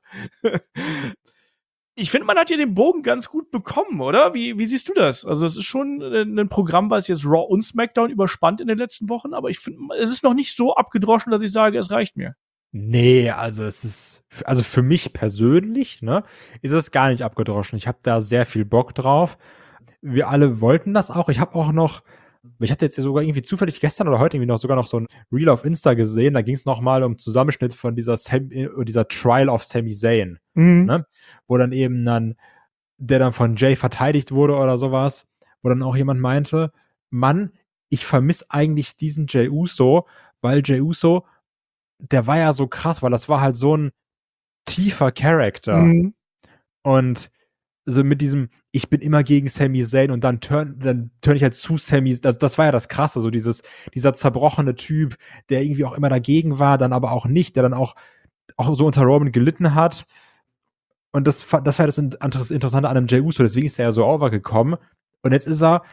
Ich finde, man hat hier den Bogen ganz gut bekommen, oder? Wie siehst du das? Also, es ist schon ein Programm, was jetzt Raw und SmackDown überspannt in den letzten Wochen, aber ich finde, es ist noch nicht so abgedroschen, dass ich sage, es reicht mir. Nee, also für mich persönlich, ne, ist es gar nicht abgedroschen. Ich habe da sehr viel Bock drauf. Wir alle wollten das auch. Ich hatte jetzt sogar irgendwie zufällig gestern oder heute irgendwie sogar noch so ein Reel auf Insta gesehen. Da ging es nochmal um Zusammenschnitt von dieser Trial of Sami Zayn, ne, wo dann eben der dann von Jay verteidigt wurde oder sowas, wo dann auch jemand meinte, Mann, ich vermisse eigentlich diesen Jey Uso, weil Jey Uso, der war ja so krass, weil das war halt so ein tiefer Charakter. Und so mit diesem, ich bin immer gegen Sami Zayn und dann turn ich halt zu Sami, das war ja das Krasse, so dieser zerbrochene Typ, der irgendwie auch immer dagegen war, dann aber auch nicht, der dann auch so unter Roman gelitten hat. Und das war das Interessante an einem Jey Uso, deswegen ist er ja so overgekommen. Und jetzt ist er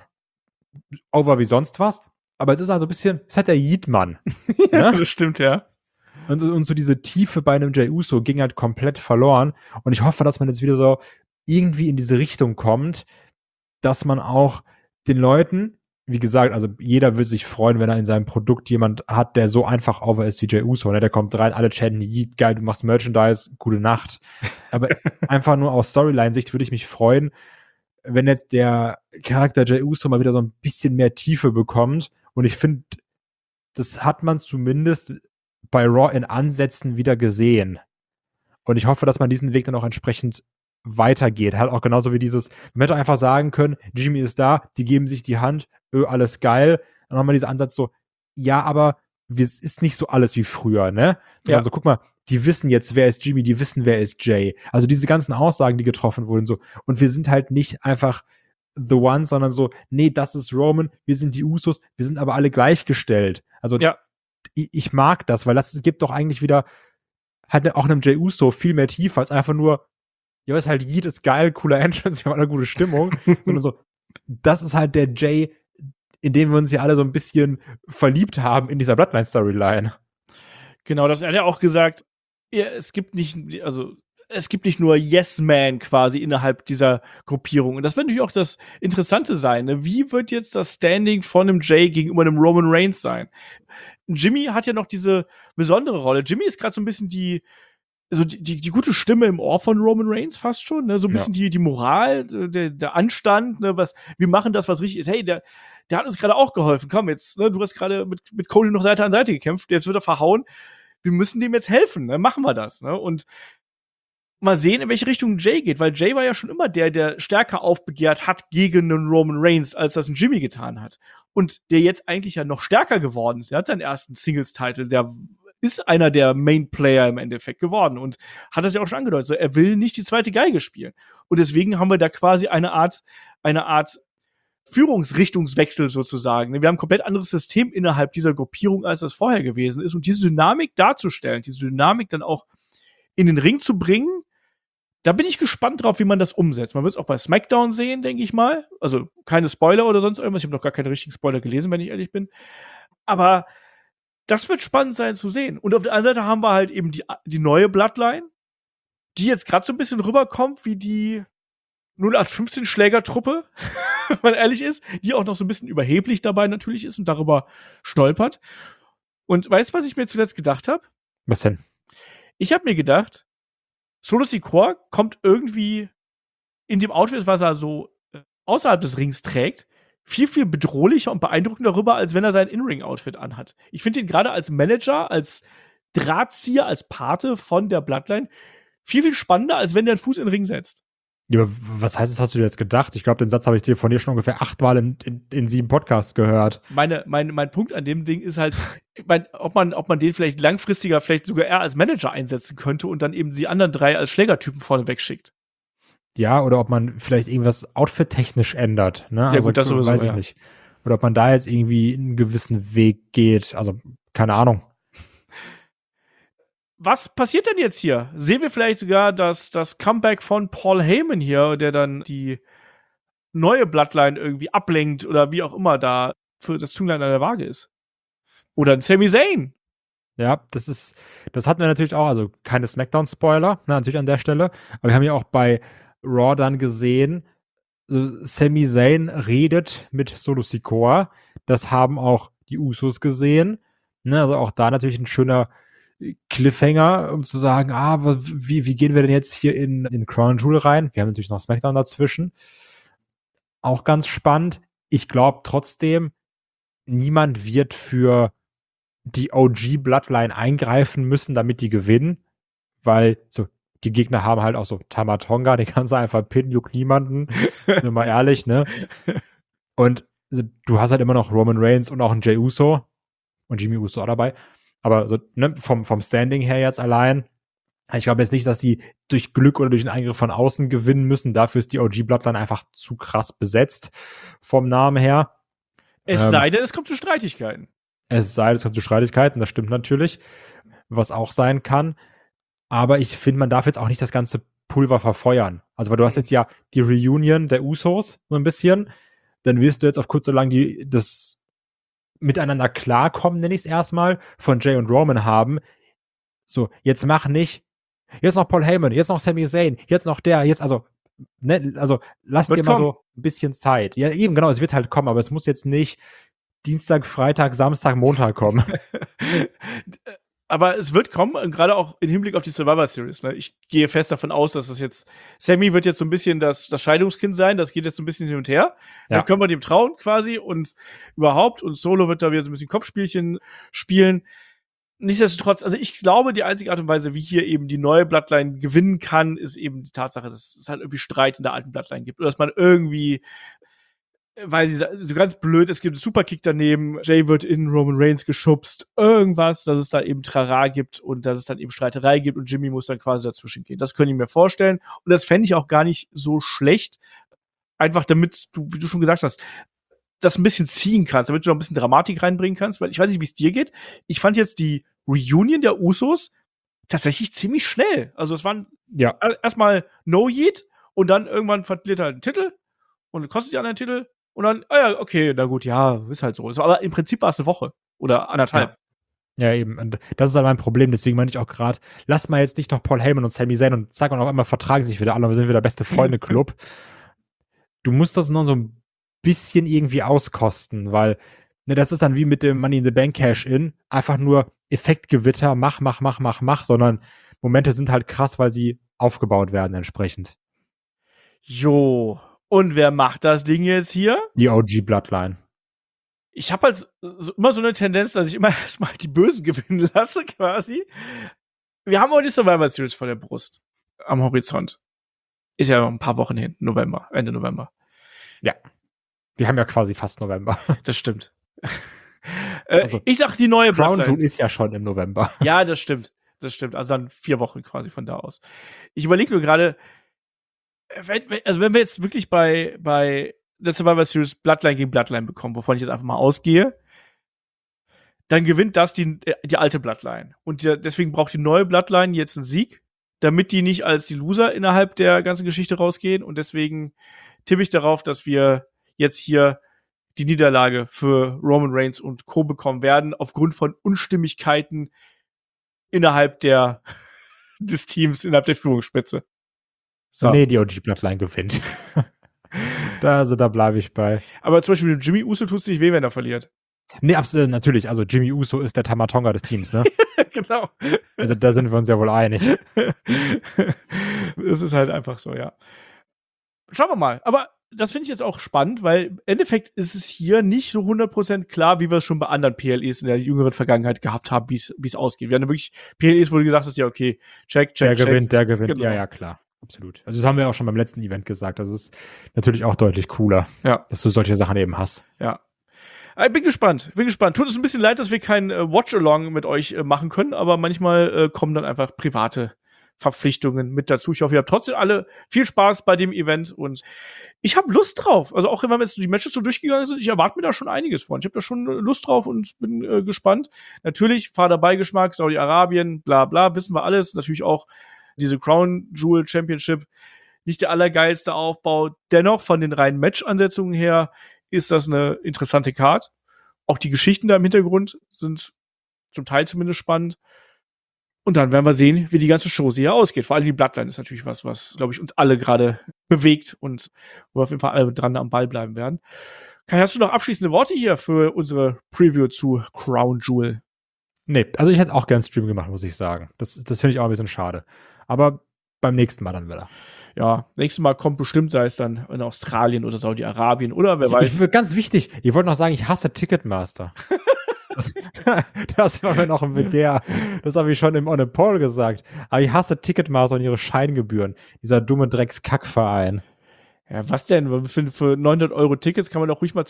over wie sonst was, aber jetzt ist er so ein bisschen, ist halt der Yeet-Mann. Ja, das stimmt, ja. Und so diese Tiefe bei einem Jey Uso ging halt komplett verloren. Und ich hoffe, dass man jetzt wieder so irgendwie in diese Richtung kommt, dass man auch den Leuten, wie gesagt, also jeder würde sich freuen, wenn er in seinem Produkt jemand hat, der so einfach over ist wie Jey Uso. Ne? Der kommt rein, alle chatten, geil, du machst Merchandise, gute Nacht. Aber einfach nur aus Storyline-Sicht würde ich mich freuen, wenn jetzt der Charakter Jey Uso mal wieder so ein bisschen mehr Tiefe bekommt. Und ich finde, das hat man zumindest bei Raw in Ansätzen wieder gesehen. Und ich hoffe, dass man diesen Weg dann auch entsprechend weitergeht. Halt auch genauso wie man hätte einfach sagen können, Jimmy ist da, die geben sich die Hand, alles geil. Dann haben wir diesen Ansatz so, ja, aber es ist nicht so alles wie früher, ne? Sondern so, guck mal, die wissen jetzt, wer ist Jimmy, die wissen, wer ist Jay. Also diese ganzen Aussagen, die getroffen wurden, so. Und wir sind halt nicht einfach the one, sondern so, nee, das ist Roman, wir sind die Usos, wir sind aber alle gleichgestellt. Also ich mag das, weil das gibt doch eigentlich wieder, hat auch einem Jey Uso viel mehr Tiefe als einfach nur, ja, ist halt Yeet, ist geil, cooler Entrance, wir haben alle gute Stimmung. Sondern so, das ist halt der Jay, in den wir uns ja alle so ein bisschen verliebt haben in dieser Bloodline-Storyline. Genau, das hat er auch gesagt, es gibt nicht nur Yes-Man quasi innerhalb dieser Gruppierung. Und das wird natürlich auch das Interessante sein. Ne? Wie wird jetzt das Standing von einem Jay gegenüber einem Roman Reigns sein? Jimmy hat ja noch diese besondere Rolle. Jimmy ist gerade so ein bisschen die gute Stimme im Ohr von Roman Reigns fast schon, ne? So ein bisschen die Moral, der Anstand, ne? Wir machen das, was richtig ist. Hey, der hat uns gerade auch geholfen. Komm jetzt, ne? Du hast gerade mit Cody noch Seite an Seite gekämpft, jetzt wird er verhauen. Wir müssen dem jetzt helfen, ne? Machen wir das, ne? Und mal sehen, in welche Richtung Jay geht, weil Jay war ja schon immer der stärker aufbegehrt hat gegen einen Roman Reigns, als das ein Jimmy getan hat. Und der jetzt eigentlich ja noch stärker geworden ist. Er hat seinen ersten Singles-Title, der ist einer der Main-Player im Endeffekt geworden und hat das ja auch schon angedeutet. So, er will nicht die zweite Geige spielen. Und deswegen haben wir da quasi eine Art Führungsrichtungswechsel sozusagen. Wir haben ein komplett anderes System innerhalb dieser Gruppierung, als das vorher gewesen ist. Und diese Dynamik darzustellen, diese Dynamik dann auch in den Ring zu bringen, da bin ich gespannt drauf, wie man das umsetzt. Man wird es auch bei SmackDown sehen, denke ich mal. Also keine Spoiler oder sonst irgendwas. Ich habe noch gar keine richtigen Spoiler gelesen, wenn ich ehrlich bin. Aber das wird spannend sein zu sehen. Und auf der anderen Seite haben wir halt eben die neue Bloodline, die jetzt gerade so ein bisschen rüberkommt wie die 0815-Schlägertruppe, wenn man ehrlich ist, die auch noch so ein bisschen überheblich dabei natürlich ist und darüber stolpert. Und weißt du, was ich mir zuletzt gedacht habe? Was denn? Ich habe mir gedacht, Solo Sikoa kommt irgendwie in dem Outfit, was er so außerhalb des Rings trägt, viel, viel bedrohlicher und beeindruckender rüber, als wenn er sein In-Ring-Outfit anhat. Ich finde ihn gerade als Manager, als Drahtzieher, als Pate von der Bloodline viel, viel spannender, als wenn der einen Fuß in den Ring setzt. Ja, aber was heißt das, hast du dir jetzt gedacht? Ich glaube, den Satz habe ich dir von dir schon ungefähr 8 Mal in 7 Podcasts gehört. Mein Punkt an dem Ding ist halt, ob man den vielleicht langfristiger, vielleicht sogar eher als Manager einsetzen könnte und dann eben die anderen 3 als Schlägertypen vorne wegschickt. Ja, oder ob man vielleicht irgendwas outfit-technisch ändert. Ne? Ja, also, gut, das sowieso, weiß ich nicht. Oder ob man da jetzt irgendwie einen gewissen Weg geht. Also, keine Ahnung. Was passiert denn jetzt hier? Sehen wir vielleicht sogar das Comeback von Paul Heyman hier, der dann die neue Bloodline irgendwie ablenkt oder wie auch immer da für das Zünglein an der Waage ist? Oder ein Sami Zayn? Ja, das hatten wir natürlich auch, also keine Smackdown-Spoiler, ne, natürlich an der Stelle. Aber wir haben ja auch bei Raw dann gesehen, so Sami Zayn redet mit Solo Sikoa. Das haben auch die Usos gesehen. Ne, also auch da natürlich ein schöner Cliffhanger, um zu sagen, wie gehen wir denn jetzt hier in Crown Jewel rein? Wir haben natürlich noch SmackDown dazwischen. Auch ganz spannend. Ich glaube trotzdem, niemand wird für die OG-Bloodline eingreifen müssen, damit die gewinnen, weil so die Gegner haben halt auch so Tamatonga, den kannst du einfach pinnen, juckt niemanden. Nur mal ehrlich, ne? Und du hast halt immer noch Roman Reigns und auch einen Jey Uso und Jimmy Uso auch dabei. Aber so, ne, vom Standing her jetzt allein, ich glaube jetzt nicht, dass die durch Glück oder durch einen Eingriff von außen gewinnen müssen. Dafür ist die OG-Bloodline einfach zu krass besetzt vom Namen her. Es sei denn, es kommt zu Streitigkeiten. Es sei denn, es kommt zu Streitigkeiten, das stimmt natürlich, was auch sein kann. Aber ich finde, man darf jetzt auch nicht das ganze Pulver verfeuern. Also, weil du hast jetzt ja die Reunion der Usos so ein bisschen, dann wirst du jetzt auf kurz oder lang das miteinander klarkommen, nenne ich es erstmal, von Jay und Roman haben. So, jetzt mach nicht, jetzt noch Paul Heyman, jetzt noch Sami Zayn, jetzt noch der, jetzt, also, ne, also lass dir mal so ein bisschen Zeit. Ja, eben, genau, es wird halt kommen, aber es muss jetzt nicht Dienstag, Freitag, Samstag, Montag kommen. Aber es wird kommen, gerade auch im Hinblick auf die Survivor Series. Ne? Ich gehe fest davon aus, dass das jetzt Sammy wird jetzt so ein bisschen das Scheidungskind sein. Das geht jetzt so ein bisschen hin und her. Ja. Dann können wir dem trauen quasi und überhaupt. Und Solo wird da wieder so ein bisschen Kopfspielchen spielen. Nichtsdestotrotz, also ich glaube, die einzige Art und Weise, wie hier eben die neue Bloodline gewinnen kann, ist eben die Tatsache, dass es halt irgendwie Streit in der alten Bloodline gibt. Oder dass man irgendwie, weil sie so ganz blöd, es gibt einen Superkick daneben, Jay wird in Roman Reigns geschubst, irgendwas, dass es da eben Trara gibt und dass es dann eben Streiterei gibt und Jimmy muss dann quasi dazwischen gehen. Das können ich mir vorstellen und das fände ich auch gar nicht so schlecht, einfach damit du, wie du schon gesagt hast, das ein bisschen ziehen kannst, damit du noch ein bisschen Dramatik reinbringen kannst, weil ich weiß nicht, wie es dir geht. Ich fand jetzt die Reunion der Usos tatsächlich ziemlich schnell. Also es waren erstmal No Yeet und dann irgendwann verliert er halt einen Titel und kostet die anderen Titel. Und dann, ja, okay, na gut, ja, ist halt so. Aber im Prinzip war es eine Woche oder anderthalb. Ja, eben. Und das ist halt mein Problem. Deswegen meine ich auch gerade, lass mal jetzt nicht noch Paul Heyman und Sami Zayn und zack, und auf einmal vertragen sich wieder alle und wir sind wieder beste Freunde-Club. Du musst das noch so ein bisschen irgendwie auskosten, weil ne, das ist dann wie mit dem Money in the Bank Cash-In. Einfach nur Effektgewitter, mach, sondern Momente sind halt krass, weil sie aufgebaut werden entsprechend. Jo. Und wer macht das Ding jetzt hier? Die OG-Bloodline. Ich habe halt immer so eine Tendenz, dass ich immer erstmal die Bösen gewinnen lasse, quasi. Wir haben auch die Survivor Series vor der Brust. Am Horizont. Ist ja noch ein paar Wochen hin. Ende November. Ja. Wir haben ja quasi fast November. Das stimmt. Also, ich sag die neue Crown Bloodline. Jewel ist ja schon im November. Ja, das stimmt. Das stimmt. Also dann 4 Wochen quasi von da aus. Ich überlege nur gerade, wenn wir jetzt wirklich bei der Survivor Series Bloodline gegen Bloodline bekommen, wovon ich jetzt einfach mal ausgehe, dann gewinnt das die alte Bloodline. Und deswegen braucht die neue Bloodline jetzt einen Sieg, damit die nicht als die Loser innerhalb der ganzen Geschichte rausgehen. Und deswegen tippe ich darauf, dass wir jetzt hier die Niederlage für Roman Reigns und Co. bekommen werden, aufgrund von Unstimmigkeiten innerhalb des Teams, innerhalb der Führungsspitze. So. Nee, die OG Bloodline gewinnt. Da bleibe ich bei. Aber zum Beispiel mit Jimmy Uso tut es nicht weh, wenn er verliert. Nee, absolut, natürlich. Also Jimmy Uso ist der Tamatonga des Teams, ne? Genau. Also da sind wir uns ja wohl einig. Es ist halt einfach so, ja. Schauen wir mal. Aber das finde ich jetzt auch spannend, weil im Endeffekt ist es hier nicht so 100% klar, wie wir es schon bei anderen PLEs in der jüngeren Vergangenheit gehabt haben, wie es ausgeht. Wir haben wirklich PLEs, wo du gesagt hast, ja, okay, check. Der gewinnt. Genau. Ja, klar. Absolut. Also das haben wir auch schon beim letzten Event gesagt. Das ist natürlich auch deutlich cooler, dass du solche Sachen eben hast. Ja. Ich bin gespannt. Tut es ein bisschen leid, dass wir kein Watch-Along mit euch machen können, aber manchmal kommen dann einfach private Verpflichtungen mit dazu. Ich hoffe, ihr habt trotzdem alle viel Spaß bei dem Event und ich habe Lust drauf. Also auch wenn wir jetzt die Matches so durchgegangen sind, ich erwarte mir da schon einiges von. Ich habe da schon Lust drauf und bin gespannt. Natürlich, Fahrerbeigeschmack, Saudi-Arabien, bla bla, wissen wir alles. Natürlich auch diese Crown Jewel Championship, nicht der allergeilste Aufbau. Dennoch, von den reinen Match-Ansetzungen her, ist das eine interessante Card. Auch die Geschichten da im Hintergrund sind zum Teil zumindest spannend. Und dann werden wir sehen, wie die ganze Show hier ausgeht. Vor allem die Bloodline ist natürlich was glaube ich, uns alle gerade bewegt und wo wir auf jeden Fall alle dran am Ball bleiben werden. Kai, hast du noch abschließende Worte hier für unsere Preview zu Crown Jewel? Nee, also ich hätte auch gern Stream gemacht, muss ich sagen. Das finde ich auch ein bisschen schade. Aber beim nächsten Mal dann wieder. Ja, nächstes Mal kommt bestimmt, sei es dann in Australien oder Saudi-Arabien oder wer weiß. Ganz wichtig, ich wollte noch sagen, ich hasse Ticketmaster. Das war mir noch ein Begehr. Das habe ich schon im On a Poll gesagt. Aber ich hasse Ticketmaster und ihre Scheingebühren. Dieser dumme Drecks-Kackverein. Ja, was denn? Für 900 € Tickets kann man doch ruhig mal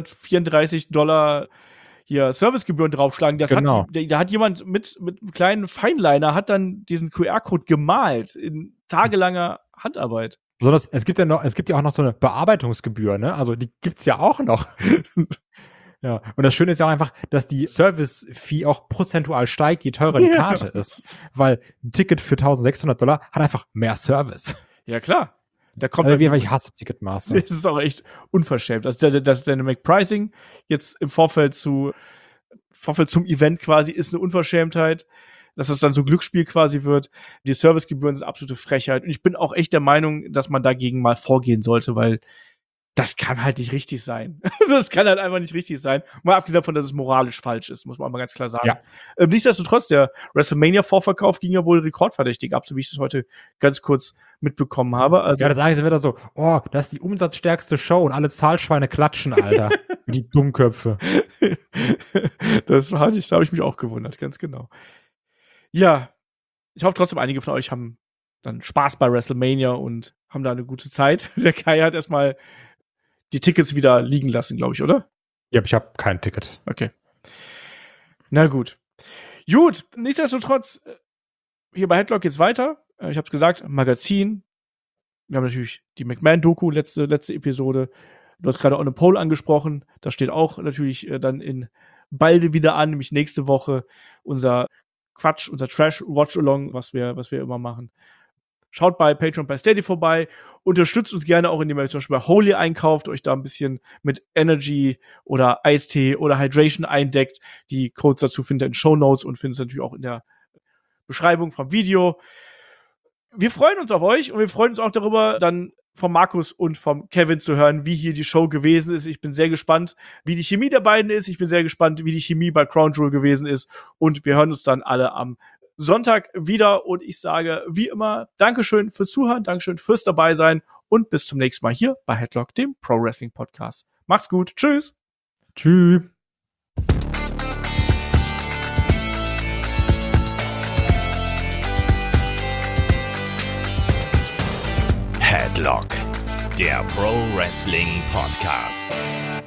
$234 hier Servicegebühren draufschlagen. Genau. Da hat jemand mit einem kleinen Feinliner hat dann diesen QR-Code gemalt in tagelanger Handarbeit. Besonders, es gibt ja auch noch so eine Bearbeitungsgebühr, ne? Also die gibt's ja auch noch. Ja, und das Schöne ist ja auch einfach, dass die Service-Fee auch prozentual steigt, je teurer die Karte ist. Weil ein Ticket für $1.600 hat einfach mehr Service. Ja, klar. Da kommt also ich hasse Ticketmaster. Das ist auch echt unverschämt. Also das Dynamic Pricing jetzt im Vorfeld zum Event quasi ist eine Unverschämtheit. Dass es dann so Glücksspiel quasi wird. Die Servicegebühren sind absolute Frechheit. Und ich bin auch echt der Meinung, dass man dagegen mal vorgehen sollte, weil das kann halt nicht richtig sein. Das kann halt einfach nicht richtig sein. Mal abgesehen davon, dass es moralisch falsch ist, muss man auch mal ganz klar sagen. Ja. Nichtsdestotrotz, der WrestleMania-Vorverkauf ging ja wohl rekordverdächtig ab, so wie ich das heute ganz kurz mitbekommen habe. Also, ja, das sage ich wieder so, oh, das ist die umsatzstärkste Show und alle Zahlschweine klatschen, Alter. Wie die Dummköpfe. Da habe ich mich auch gewundert, ganz genau. Ja, ich hoffe trotzdem, einige von euch haben dann Spaß bei WrestleMania und haben da eine gute Zeit. Der Kai hat erstmal die Tickets wieder liegen lassen, glaube ich, oder? Ja, ich habe kein Ticket. Okay. Na gut. Gut, nichtsdestotrotz, hier bei Headlock geht's weiter. Ich habe es gesagt, Magazin. Wir haben natürlich die McMahon-Doku, letzte Episode. Du hast gerade On a Poll angesprochen. Das steht auch natürlich dann in balde wieder an, nämlich nächste Woche unser Trash-Watch-Along, was wir immer machen. Schaut bei Patreon, bei Steady vorbei. Unterstützt uns gerne auch, indem ihr zum Beispiel bei Holy einkauft, euch da ein bisschen mit Energy oder Eistee oder Hydration eindeckt. Die Codes dazu findet ihr in Shownotes und findet ihr natürlich auch in der Beschreibung vom Video. Wir freuen uns auf euch und wir freuen uns auch darüber, dann von Markus und vom Kevin zu hören, wie hier die Show gewesen ist. Ich bin sehr gespannt, wie die Chemie der beiden ist. Ich bin sehr gespannt, wie die Chemie bei Crown Jewel gewesen ist. Und wir hören uns dann alle am Sonntag wieder. Und ich sage, wie immer, Dankeschön fürs Zuhören, Dankeschön fürs Dabeisein und bis zum nächsten Mal hier bei Headlock, dem Pro Wrestling Podcast. Macht's gut. Tschüss. Tschüss. Headlock, der Pro Wrestling Podcast.